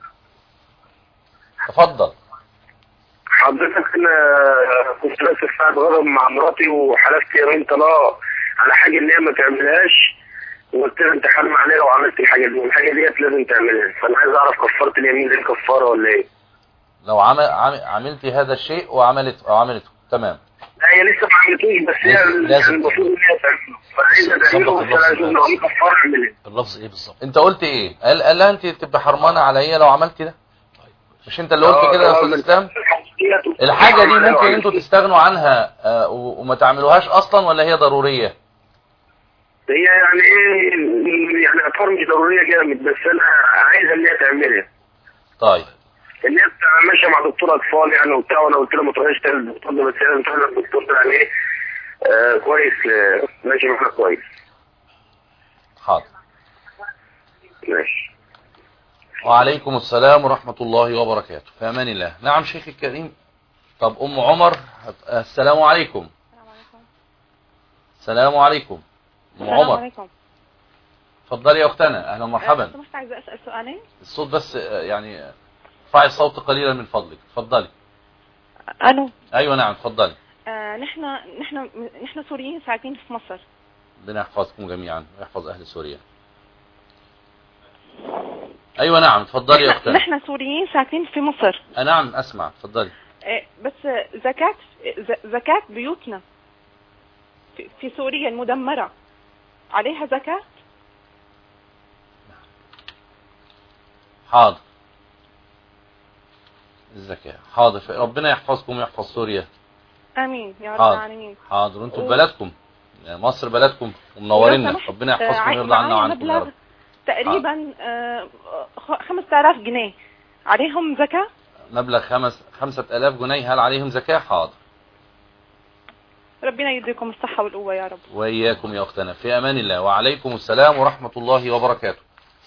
تفضل. حضرتك أنا كنت بس ساعة غضب مع مراتي، وحلفت يمين طلاق على حاجة إن هي ما تعملهاش، وقلت لها انت حرام عليا لو عملت الحاجه دي، والحاجه ديت لازم تعملها. فانا عايز اعرف كفاره اليمين دي كفاره ولا ايه؟ لو عملت هذا الشيء وعملته تمام. لا هي لسه ما عملتوش، بس هي المفروض ان هي تعمله، فعايزه تعمله، بس انا عايز لو كفاره اعملها. اللفظ ايه بالظبط؟ انت قلت ايه؟ قال لها انت تبقى حرمانه عليا لو عملت ده؟ مش انت اللي قلت كده يا استاذ اسلام؟ الحاجه دي ممكن انتوا تستغنوا عنها وما تعملوهاش اصلا، ولا هي ضروريه؟ هي يعني ايه، يعني اطار مش ضروريه جامد، بس انا عايزه ان هي تعملها. طيب. ان هي ماشيه مع دكتور اطفال يعني وبتاع، وانا قلت لها ما تروحيش تاني للدكتور ده، بس هي لازم تروح للدكتور ده يعني ايه كويس، ماشي معاها كويس. حاضر. ماشي. وعليكم السلام ورحمة الله وبركاته. في امان الله. نعم شيخي الكريم. طب ام عمر، السلام عليكم. السلام عليكم. ام السلام عمر، عليكم. اتفضلي يا اختنا، اهلا ومرحبا. سمحت عايزه اسال سؤالين. الصوت بس يعني ارفعي الصوت قليلا من فضلك. اتفضلي. الو. ايوه نعم اتفضلي. نحن سوريين ساكنين في مصر. ربنا يحفظكم جميعا ويحفظ اهل سوريا. ايوه نعم اتفضلي يا اختنا. نحن سوريين ساكنين في مصر. نعم اسمع اتفضلي. بس زكاة بيوتنا في سوريا المدمرة عليها زكاة؟ حاضر. الزكاة حاضر. ربنا يحفظكم ويحفظ سوريا. امين يا رب العالمين. حاضر. انتوا بلدكم مصر بلدكم ومنورينا، ربنا يحفظكم ويرضى عنا وعنكم يا رب. تقريبا 5000 جنيه عليهم زكاة؟ مبلغ 5000 جنيه هل عليهم زكاة؟ حاضر. ربنا يديكم الصحة والقوة يا رب. وإياكم يا أختنا، في أمان الله. وعليكم السلام ورحمة الله وبركاته.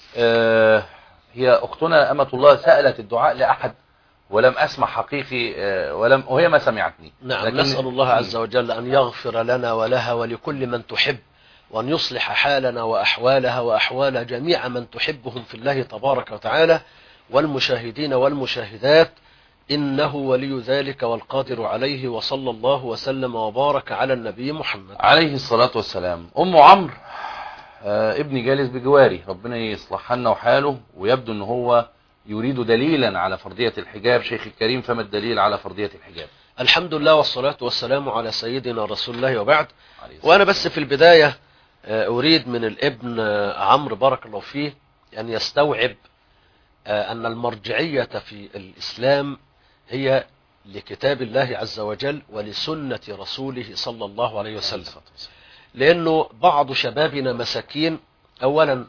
هي أختنا أمة الله سألت الدعاء لأحد ولم أسمع حقيقي وهي ما سمعتني. نعم نسأل الله عز وجل أن يغفر لنا ولها ولكل من تحب، وأن يصلح حالنا وأحوالها وأحوال جميع من تحبهم في الله تبارك وتعالى، والمشاهدين والمشاهدات، إنه ولي ذلك والقادر عليه. وصلى الله وسلم وبارك على النبي محمد عليه الصلاة والسلام. أم عمرو ابني جالس بجواري، ربنا يصلح حالنا وحاله، ويبدو أنه هو يريد دليلا على فرضية الحجاب. شيخ الكريم، فما الدليل على فرضية الحجاب؟ الحمد لله والصلاة والسلام على سيدنا رسول الله، وبعد. وأنا بس في البداية أريد من الابن عمرو بارك الله فيه أن يستوعب أن المرجعية في الإسلام هي لكتاب الله عز وجل ولسنة رسوله صلى الله عليه وسلم. لأنه بعض شبابنا مساكين، أولا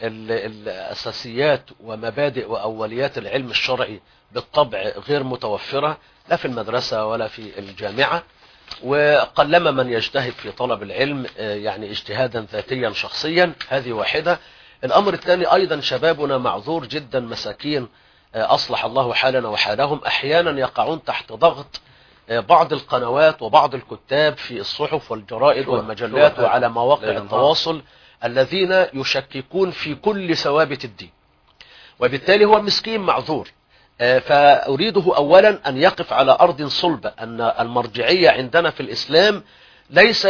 الأساسيات ومبادئ وأوليات العلم الشرعي بالطبع غير متوفرة لا في المدرسة ولا في الجامعة، وقلما من يجتهد في طلب العلم يعني اجتهادا ذاتيا شخصيا. هذه واحدة. الأمر الثاني أيضا شبابنا معذور جدا، مساكين أصلح الله حالنا وحالهم، أحيانا يقعون تحت ضغط بعض القنوات وبعض الكتاب في الصحف والجرائد والمجلات وعلى مواقع التواصل الذين يشككون في كل ثوابت الدين، وبالتالي هو مسكين معذور. فأريده أولا أن يقف على أرض صلبة، أن المرجعية عندنا في الإسلام ليس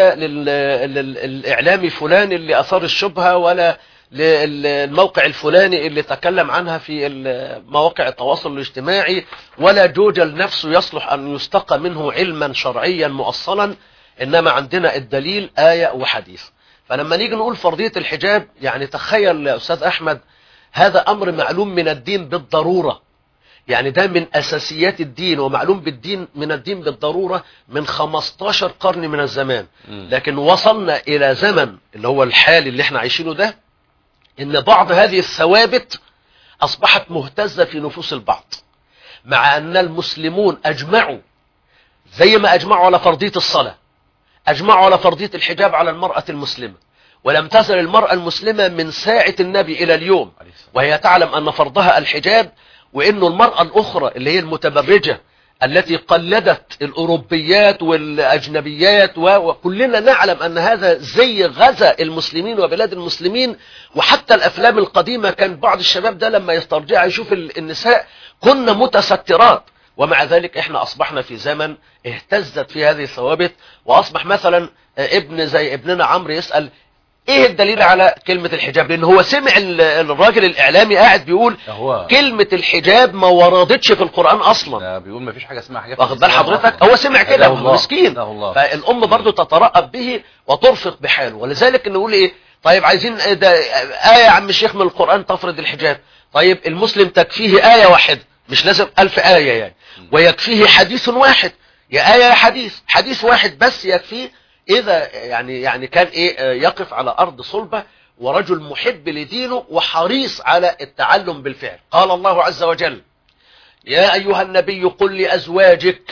للإعلام فلان اللي أثار الشبهة، ولا للموقع الفلاني اللي تكلم عنها في مواقع التواصل الاجتماعي، ولا جوجل نفسه يصلح أن يستقى منه علما شرعيا مؤصلا. إنما عندنا الدليل آية وحديث. فلما نيجي نقول فرضية الحجاب، يعني تخيل يا أستاذ أحمد، هذا أمر معلوم من الدين بالضرورة، يعني ده من أساسيات الدين ومعلوم من الدين بالضرورة من 15 قرن من الزمان. لكن وصلنا إلى زمن اللي هو الحال اللي احنا عايشينه ده، إن بعض هذه الثوابت أصبحت مهتزة في نفوس البعض، مع أن المسلمون أجمعوا زي ما أجمعوا على فرضية الصلاة، أجمعوا على فرضية الحجاب على المرأة المسلمة، ولم تزل المرأة المسلمة من ساعة النبي إلى اليوم وهي تعلم أن فرضها الحجاب، وإنه المرأة الأخرى اللي هي المتبرجة التي قلدت الأوروبيات والأجنبيات، وكلنا نعلم أن هذا زي غزا المسلمين وبلاد المسلمين. وحتى الأفلام القديمة كان بعض الشباب ده لما يسترجع يشوف النساء كنا متسترات، ومع ذلك احنا أصبحنا في زمن اهتزت في هذه الثوابت. وأصبح مثلا ابن زي ابننا عمرو يسأل ايه الدليل على كلمة الحجاب، لان هو سمع الراجل الاعلامي قاعد بيقول كلمة الحجاب ما وردتش في القرآن اصلا، بيقول ما فيش حاجة اسمها حجاب. واخد بال حضرتك؟ هو سمع كده مسكين. فالام برضو تترأب به وترفق بحاله. ولذلك نقول ايه، طيب عايزين ده آية يا عم الشيخ من القرآن تفرض الحجاب. طيب المسلم تكفيه آية واحدة، مش لازم 1000 آية يعني، ويكفيه حديث واحد، يا آية يا حديث واحد بس يكفيه. إذا يعني كان إيه يقف على أرض صلبة ورجل محب لدينه وحريص على التعلم بالفعل. قال الله عز وجل: يا أيها النبي قل لأزواجك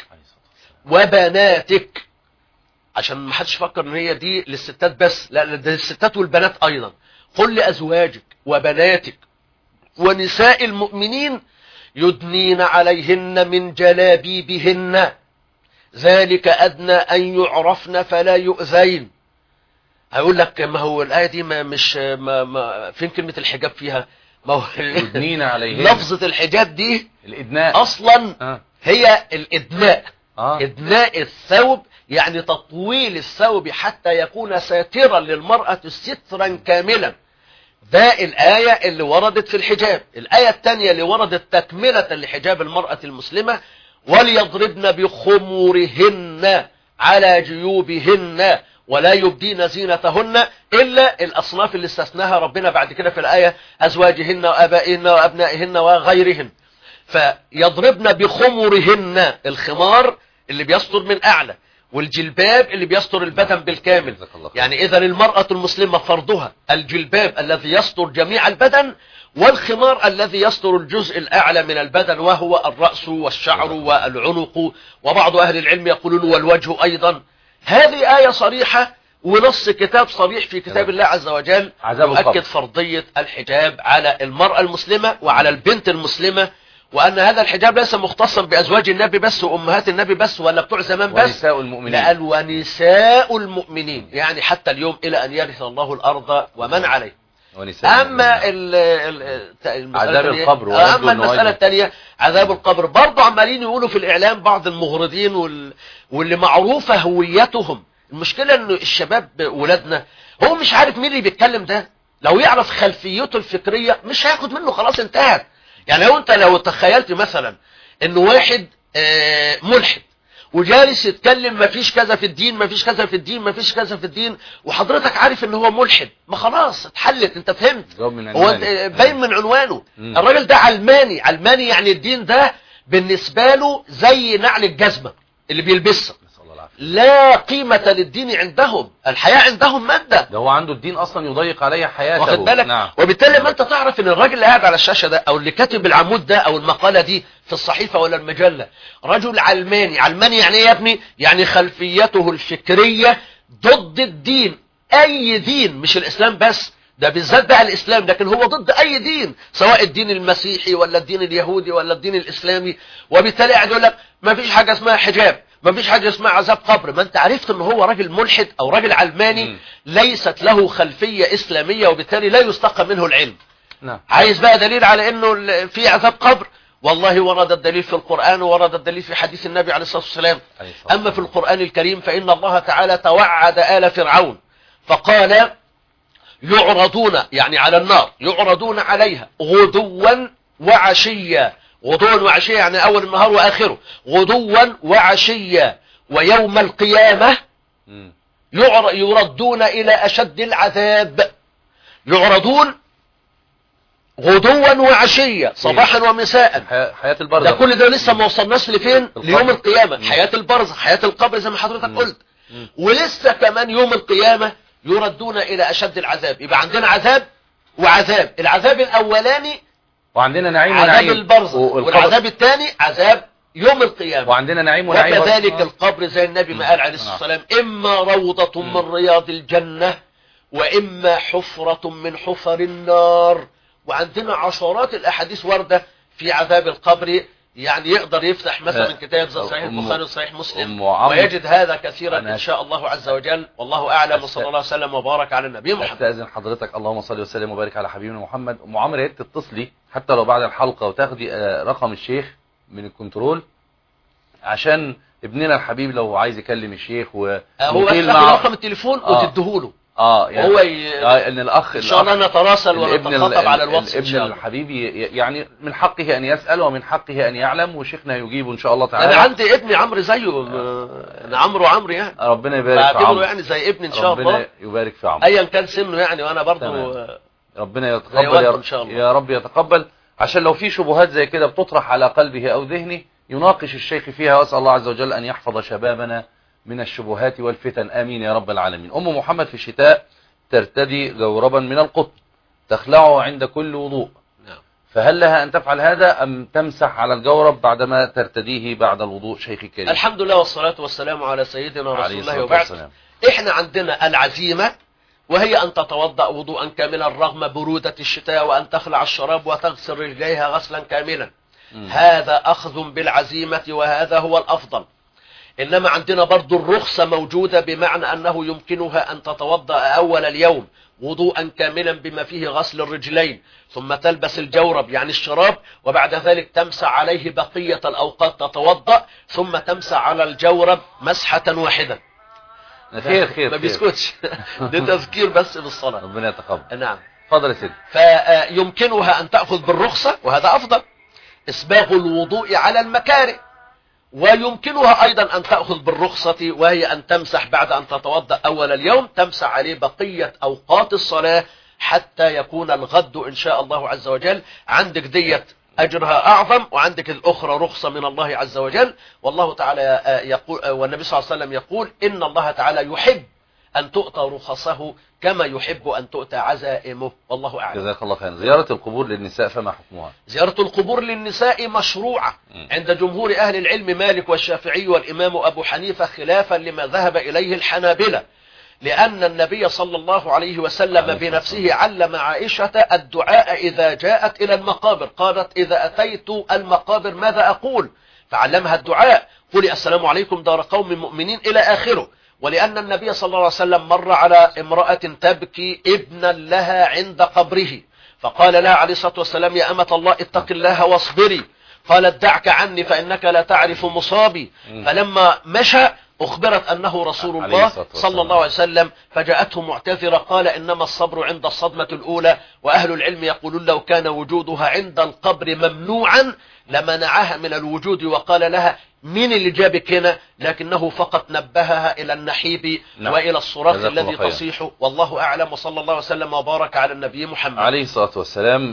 وبناتك، عشان ما حدش فكر ان هي دي للستات بس، لا ده للستات والبنات أيضا. قل لأزواجك وبناتك ونساء المؤمنين يدنين عليهن من جلابيبهن ذلك أدنى أن يعرفن فلا يؤذين. هيقول لك ما هو الآية دي ما فين كلمة الحجاب فيها؟ ما هو يدنين عليهن. لفظة الحجاب دي الإدناء أصلا هي الإدناء. إدناء الثوب يعني تطويل الثوب حتى يكون ساترا للمرأة سترا كاملا. ده الآية اللي وردت في الحجاب. الآية الثانية اللي وردت تكملة لحجاب المرأة المسلمة: وليضربن بخمورهن على جيوبهن ولا يبدين زينتهن إلا الأصناف اللي استثناها ربنا بعد كده في الآية: أزواجهن وآبائهن وأبنائهن وغيرهن. فيضربن بخمورهن، الخمار اللي بيستر من أعلى، والجلباب اللي بيستر البدن بالكامل. يعني إذا المرأة المسلمة فرضها الجلباب الذي يستر جميع البدن، والخمار الذي يستر الجزء الأعلى من البدن وهو الرأس والشعر والعنق، وبعض أهل العلم يقولون والوجه أيضا. هذه آية صريحة ونص كتاب صريح في كتاب الله عز وجل يؤكد فرضية الحجاب على المرأة المسلمة وعلى البنت المسلمة، وأن هذا الحجاب ليس مختصا بأزواج النبي بس وأمهات النبي بس ولا بتوع زمان بس، ونساء المؤمنين. لأن ونساء المؤمنين يعني حتى اليوم إلى أن يرث الله الأرض ومن عليه. أما عذاب القبر، أما المسألة الثانية عذاب القبر، برضو عمالين يقولوا في الإعلام بعض المغردين واللي معروفة هويتهم. المشكلة أنه الشباب ولادنا هو مش عارف مين اللي بيتكلم ده. لو يعرف خلفيته الفكرية مش هياخد منه، خلاص انتهت. يعني لو تخيلت مثلا انه واحد ملحد وجالس يتكلم ما فيش كذا في الدين، ما فيش كذا في الدين، ما فيش كذا في الدين، وحضرتك عارف ان هو ملحد، ما خلاص اتحلت، انت فهمت، هو باين من عنوانه. الراجل ده علماني يعني الدين ده بالنسبة له زي نعل الجزمة اللي بيلبسها، لا قيمة للدين عندهم، الحياة عندهم مادة. ده هو عنده الدين أصلا يضيق عليه حياته، واخد بالك؟ نعم. وبالتالي لما أنت تعرف أن الراجل اللي قاعد على الشاشة ده أو اللي كاتب العمود ده أو المقالة دي في الصحيفة ولا المجلة رجل علماني يعني إيه يا ابني؟ يعني خلفيته الفكرية ضد الدين، أي دين، مش الإسلام بس، ده بالذات بقى الإسلام، لكن هو ضد أي دين، سواء الدين المسيحي ولا الدين اليهودي ولا الدين الإسلامي. وبالتالي قاعد يقول لك ما فيش حاجة اسمها حجاب، ما فيش حاجة اسمها عذاب قبر. ما انت عرفت ان هو راجل ملحد او راجل علماني ليست له خلفية اسلامية، وبالتالي لا يستقى منه العلم. نعم. عايز بقى دليل على انه في عذاب قبر؟ والله ورد الدليل في القرآن وورد الدليل في حديث النبي عليه الصلاة والسلام. اما في القرآن الكريم فإن الله تعالى توعد آل فرعون فقال: يعرضون يعني على النار، يعرضون عليها غدوا وعشيا. غدوا وعشيا يعني أول النهار وآخره، غدوا وعشيا، ويوم القيامة يردون إلى أشد العذاب. يعرضون غدوا وعشيا، صباحا ومساء، حياة البرزخ. ده كل ده لسه ما وصلناش لفين؟ ليوم القيامة، حياة البرزخ، حياة القبر زي ما حضرتك قلت. ولسه كمان يوم القيامة يردون إلى أشد العذاب. يبقى عندنا عذاب وعذاب. العذاب الأولاني وعندنا نعيم عذاب ونعيم، البرزخ، والعذاب الثاني عذاب يوم القيامة. وعندنا نعيم ونعيم، وكذلك القبر زي النبي ما قال عليه الصلاة والسلام: إما روضة من رياض الجنة وإما حفرة من حفر النار. وعندنا عشرات الأحاديث واردة في عذاب القبر، يعني يقدر يفتح مثلا كتاب زي صحيح البخاري وصحيح مسلم ويجد هذا كثيرا إن شاء الله عز وجل. والله أعلم، وصلى الله وسلم وبارك على النبي محمد. أستأذن حضرتك، اللهم صل وسلم وبارك على حبيبنا محمد. أم عمرو، يا ريت تتصلي حتى لو بعد الحلقة وتاخدي رقم الشيخ من الكنترول عشان ابننا الحبيب لو عايز يكلم الشيخ هو مع رقم التليفون وتديهوله. يعني وهو ان الاخ ان شاء الله نتراسل ونتخاطب على الواتس. ابن الحبيب يعني من حقه ان يسأل ومن حقه ان يعلم، وشيخنا يجيبه ان شاء الله تعالى. انا عندي ابني عمرو زيه، انا عمرو يعني ربنا يبارك في عمرو، يعني زي ابني ان شاء الله، ربنا يبارك في عمرو ايا كان سنه يعني، وانا برضه ربنا يتقبل يا رب يتقبل، عشان لو في شبهات زي كده بتطرح على قلبه او ذهنه يناقش الشيخ فيها، واسال الله عز وجل ان يحفظ شبابنا من الشبهات والفتن، آمين يا رب العالمين. أم محمد في الشتاء ترتدي جوربا من القطن تخلعه عند كل وضوء، فهل لها أن تفعل هذا أم تمسح على الجورب بعدما ترتديه بعد الوضوء؟ شيخي الكريم، الحمد لله والصلاة والسلام على سيدنا رسول الله. وبعد، إحنا عندنا العزيمة، وهي أن تتوضأ وضوءا كاملا رغم برودة الشتاء، وأن تخلع الشراب وتغسل رجليها غسلا كاملا. هذا أخذ بالعزيمة، وهذا هو الأفضل. إنما عندنا برضو الرخصة موجودة، بمعنى أنه يمكنها أن تتوضأ أول اليوم وضوءا كاملا بما فيه غسل الرجلين، ثم تلبس الجورب يعني الشراب، وبعد ذلك تمسح عليه بقية الأوقات تتوضأ، ثم تمسح على الجورب مسحة واحدة. خير ما بيسكتش. ده تذكير بس بالصلاة. ربنا يتقبل. نعم. اتفضل يا سيدي. فيمكنها أن تأخذ بالرخصة، وهذا أفضل، إسباغ الوضوء على المكاره. ويمكنها أيضا أن تأخذ بالرخصة، وهي أن تمسح بعد أن تتوضأ أول اليوم، تمسح عليه بقية أوقات الصلاة حتى يكون الغد إن شاء الله عز وجل. عندك ديت أجرها أعظم، وعندك الأخرى رخصة من الله عز وجل. والله تعالى يقول، والنبي صلى الله عليه وسلم يقول: إن الله تعالى يحب أن تؤتى رخصه كما يحب أن تؤتى عزائمه. والله أعلم. جزاك الله خيرا. زيارة القبور للنساء فما حكمها؟ زيارة القبور للنساء مشروعة عند جمهور أهل العلم، مالك والشافعي والإمام أبو حنيفة، خلافا لما ذهب إليه الحنابلة، لأن النبي صلى الله عليه وسلم بنفسه علم عائشة الدعاء إذا جاءت إلى المقابر. قالت: إذا أتيت المقابر ماذا أقول؟ فعلمها الدعاء: قولي السلام عليكم دار قوم مؤمنين إلى آخره. ولأن النبي صلى الله عليه وسلم مر على امرأة تبكي ابنا لها عند قبره، فقال لها عليه الصلاة والسلام: يا أمة الله اتق الله واصبري. قالت: دعك عني فإنك لا تعرف مصابي. فلما مشى أخبرت أنه رسول الله صلى الله عليه وسلم، فجاءته معتذرة، قال: إنما الصبر عند الصدمة الأولى. وأهل العلم يقولون: لو كان وجودها عند القبر ممنوعا لمنعها من الوجود، وقال لها: مين اللي جابك هنا؟ لكنه فقط نبهها إلى النحيب وإلى الصراخ الذي تصيح. والله أعلم، وصلى الله وسلم وبارك على النبي محمد عليه الصلاة والسلام.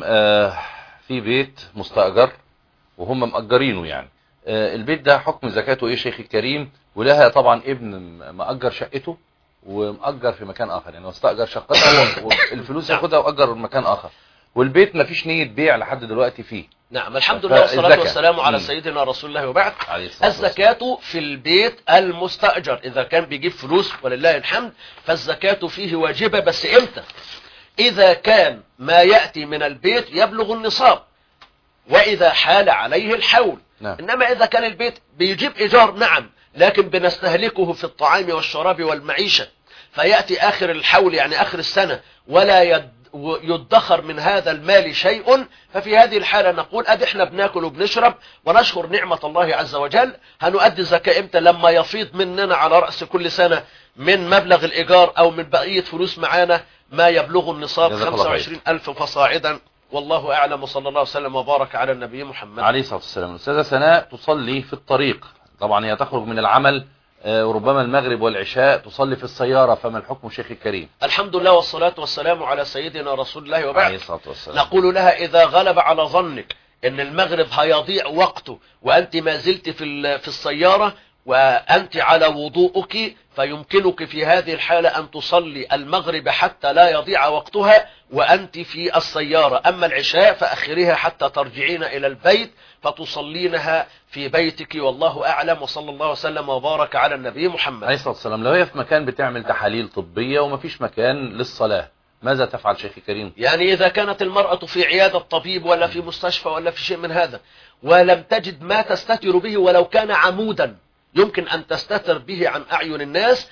في بيت مستأجر وهم مأجرينه، يعني البيت ده حكم زكاته ايه شيخ الكريم؟ ولها طبعا ابن مأجر شقته ومأجر في مكان آخر، يعني استأجر شقته والفلوس ياخدها وأجر مكان آخر، والبيت ما فيش نية بيع لحد دلوقتي فيه. نعم، الحمد لله والصلاة والسلام على سيدنا رسول الله. وبعد، الزكاة في البيت المستأجر إذا كان بيجيب فلوس ولله الحمد، فالزكاة فيه واجبة. بس إمتى؟ إذا كان ما يأتي من البيت يبلغ النصاب، وإذا حال عليه الحول. إنما إذا كان البيت بيجيب إيجار، نعم، لكن بنستهلكه في الطعام والشراب والمعيشة، فيأتي آخر الحول يعني آخر السنة ولا يدخر من هذا المال شيء، ففي هذه الحالة نقول: أدي احنا بناكل وبنشرب ونشكر نعمة الله عز وجل. هنؤدي الزكاة امتى؟ لما يفيض مننا على رأس كل سنة من مبلغ الإيجار أو من بقية فلوس معانا ما يبلغ النصاب 25,000 فصاعدا. والله أعلم، وصلى الله وسلم وبارك على النبي محمد عليه الصلاة والسلام. الأستاذة سناء تصلي في الطريق، طبعا هي تخرج من العمل وربما المغرب والعشاء تصلي في السيارة، فما الحكم شيخ الكريم؟ الحمد لله والصلاة والسلام على سيدنا رسول الله. وبعد، عليه الصلاة والسلام، نقول لها: إذا غلب على ظنك أن المغرب هيضيع وقته وأنت ما زلت في السيارة وأنت على وضوءك، فيمكنك في هذه الحالة أن تصلي المغرب حتى لا يضيع وقتها وأنت في السيارة. أما العشاء فأخرها حتى ترجعين إلى البيت فتصلينها في بيتك. والله أعلم، وصلى الله وسلم وبارك على النبي محمد عليه الصلاة والسلام. لو هي في مكان بتعمل تحاليل طبية ومفيش مكان للصلاة، ماذا تفعل شيخ الكريم؟ يعني إذا كانت المرأة في عيادة طبيب ولا في مستشفى ولا في شيء من هذا، ولم تجد ما تستتر به ولو كان عمودا يمكن أن تستتر به عن أعين الناس،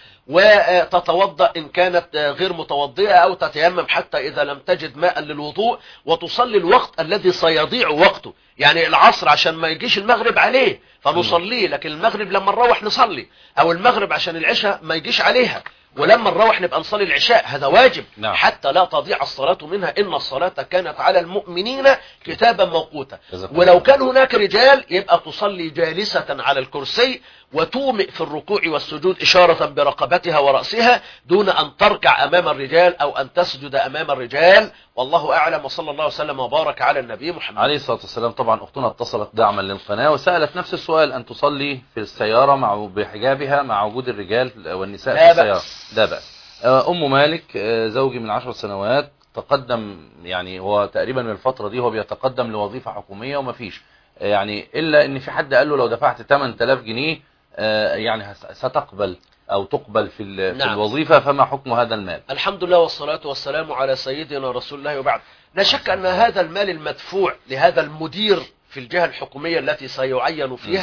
وتتوضأ إن كانت غير متوضئة، أو تتيمم حتى إذا لم تجد ماء للوضوء، وتصلي الوقت الذي سيضيع وقته. يعني العصر عشان ما يجيش المغرب عليه فنصليه، لكن المغرب لما نروح نصلي، أو المغرب عشان العشاء ما يجيش عليها، ولما نروح نبقى نصلي العشاء. هذا واجب حتى لا تضيع الصلاة منها. إن الصلاة كانت على المؤمنين كتابا موقوتا. ولو كان هناك رجال يبقى تصلي جالسة على الكرسي وتومئ في الركوع والسجود إشارة برقبتها ورأسها، دون أن تركع أمام الرجال أو أن تسجد أمام الرجال. والله أعلم، وصلى الله وسلم وبارك على النبي محمد عليه الصلاة والسلام. طبعا أختنا اتصلت دعما للقناة وسألت نفس السؤال: أن تصلي في السيارة بحجابها مع وجود الرجال والنساء في السيارة؟ لا بأس. أم مالك زوجي من 10 سنوات تقدم، يعني هو تقريبا من الفترة دي هو بيتقدم لوظيفة حكومية ومفيش، يعني إلا إن في حد قال له لو دفعت 8000 جنيه يعني ستقبل أو تقبل في الوظيفة، فما حكم هذا المال؟ الحمد لله والصلاة والسلام على سيدنا رسول الله. وبعد، لا شك أن هذا المال المدفوع لهذا المدير في الجهة الحكومية التي سيعين فيها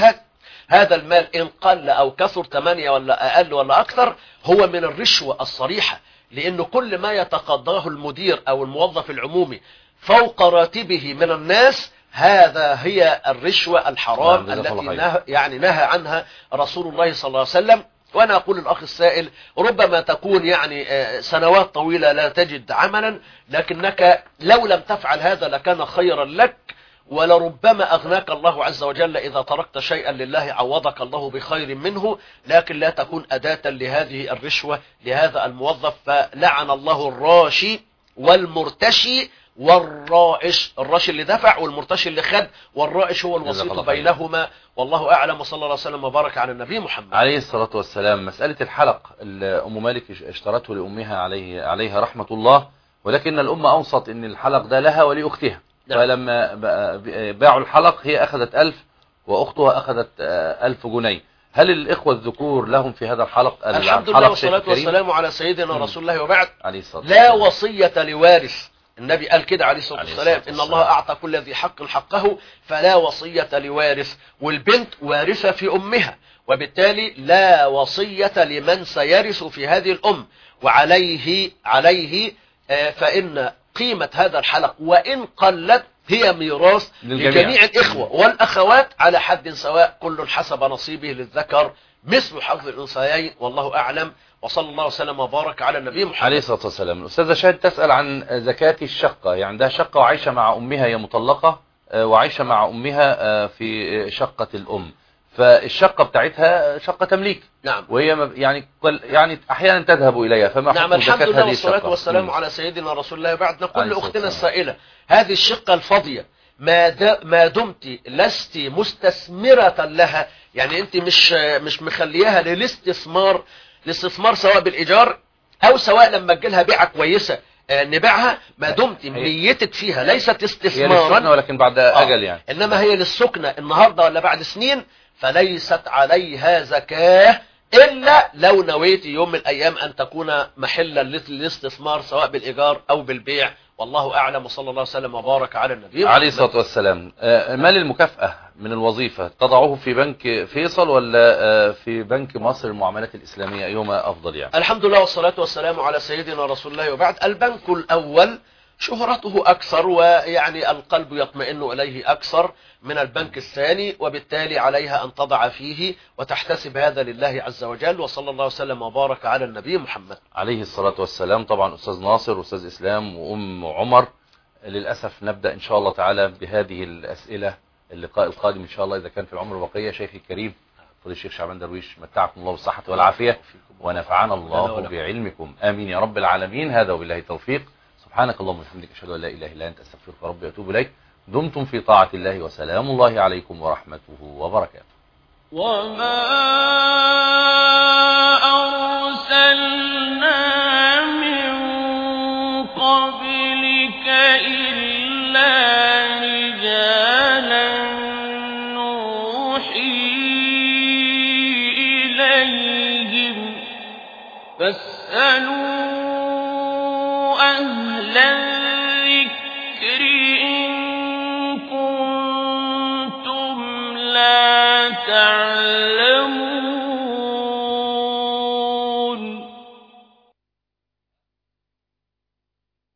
هذا المال إن قل أو كثر 8 ولا أقل ولا أكثر هو من الرشوة الصريحة، لأنه كل ما يتقاضاه المدير أو الموظف العمومي فوق راتبه من الناس هذا هي الرشوة الحرام التي نهى عنها رسول الله صلى الله عليه وسلم. وأنا أقول الأخ السائل ربما تكون يعني سنوات طويلة لا تجد عملا، لكنك لو لم تفعل هذا لكان خيرا لك، ولربما أغناك الله عز وجل إذا تركت شيئا لله عوضك الله بخير منه، لكن لا تكون أداة لهذه الرشوة لهذا الموظف. فلعن الله الراشي والمرتشي والرائش، الراشي اللي دفع والمرتشي اللي خد، والرائش هو الوسيط بينهما، والله أعلم. وصلى الله عليه وسلم وبارك على النبي محمد عليه الصلاة والسلام. مسألة الحلق أم مالك اشترته لأمها عليها رحمة الله، ولكن الأم أوصت أن الحلق ده لها ولأختها، فلما باعوا الحلق هي أخذت 1000 وأختها أخذت 1000 جنيه. هل الإخوة الذكور لهم في هذا الحلق؟ الحمد لله والصلاة والسلام على سيدنا رسول الله. وبعد، لا وصية لوارث. النبي قال كده عليه الصلاة والسلام إن الله أعطى كل ذي حق حقه، فلا وصية لوارث. والبنت وارثة في أمها، وبالتالي لا وصية لمن سيرث في هذه الأم. وعليه فإن قيمة هذا الحلق وإن قلت هي ميراث لجميع الإخوة والأخوات على حد سواء، كل حسب نصيبه للذكر مثل حظ الأنثيين، والله أعلم. وصلى الله وسلم وبارك على النبي محمد عليه الصلاة والسلام. الأستاذة شاهد تسأل عن زكاة الشقة، يعني عندها شقة وعايشة مع أمها، هي مطلقة وعايشة مع أمها في شقة الأم، فالشقة بتاعتها شقة تمليك. نعم. وهي يعني أحيانا تذهب إليها، فما نعم. الحمد لله والصلاة والسلام على سيدنا رسول الله. بعد نقول لأختنا السائلة هذه الشقة الفاضية ما دمت لست مستثمرة لها، يعني أنت مش مخليها للاستثمار سواء بالإيجار أو سواء لما تجيلها بيعة كويسة نبيعها، ما دمت نيتك فيها ليست استثمارا ولكن بعد أجل يعني، إنما هي للسكنة النهاردة ولا بعد سنين، فليست عليها زكاة إلا لو نويت يوم من الأيام أن تكون محلا للاستثمار سواء بالإيجار أو بالبيع، والله أعلم. وصلى الله وسلم وبارك على النبي عليه الصلاة والسلام. مال المكافأة من الوظيفة تضعه في بنك فيصل ولا في بنك مصر المعاملات الإسلامية، أيهما أفضل يعني؟ الحمد لله والصلاة والسلام على سيدنا رسول الله. وبعد، البنك الأول شهرته أكثر، ويعني القلب يطمئن إليه أكثر من البنك الثاني، وبالتالي عليها أن تضع فيه وتحتسب هذا لله عز وجل. وصلى الله وسلم وبارك على النبي محمد عليه الصلاة والسلام. طبعا أستاذ ناصر وأستاذ إسلام وأم عمر، للأسف نبدأ إن شاء الله تعالى بهذه الأسئلة اللقاء القادم إن شاء الله إذا كان في العمر بقية. شيخي الكريم فضيلة الشيخ شعبان درويش، متعكم الله بالصحة والعافية ونفعنا الله بعلمكم، آمين يا رب العالمين. هذا وبالله التوفيق. سبحانك اللهم وبحمدك، أشهد أن لا إله إلا أنت، أستغفرك ربي وأتوب إليك. دمتم في طاعة الله، وسلام الله عليكم ورحمته وبركاته. وما أرسلنا من قبلك إلا رجالا نوحي إليهم فاسألوا أهل الذكر إن كنتم لا تعلمون.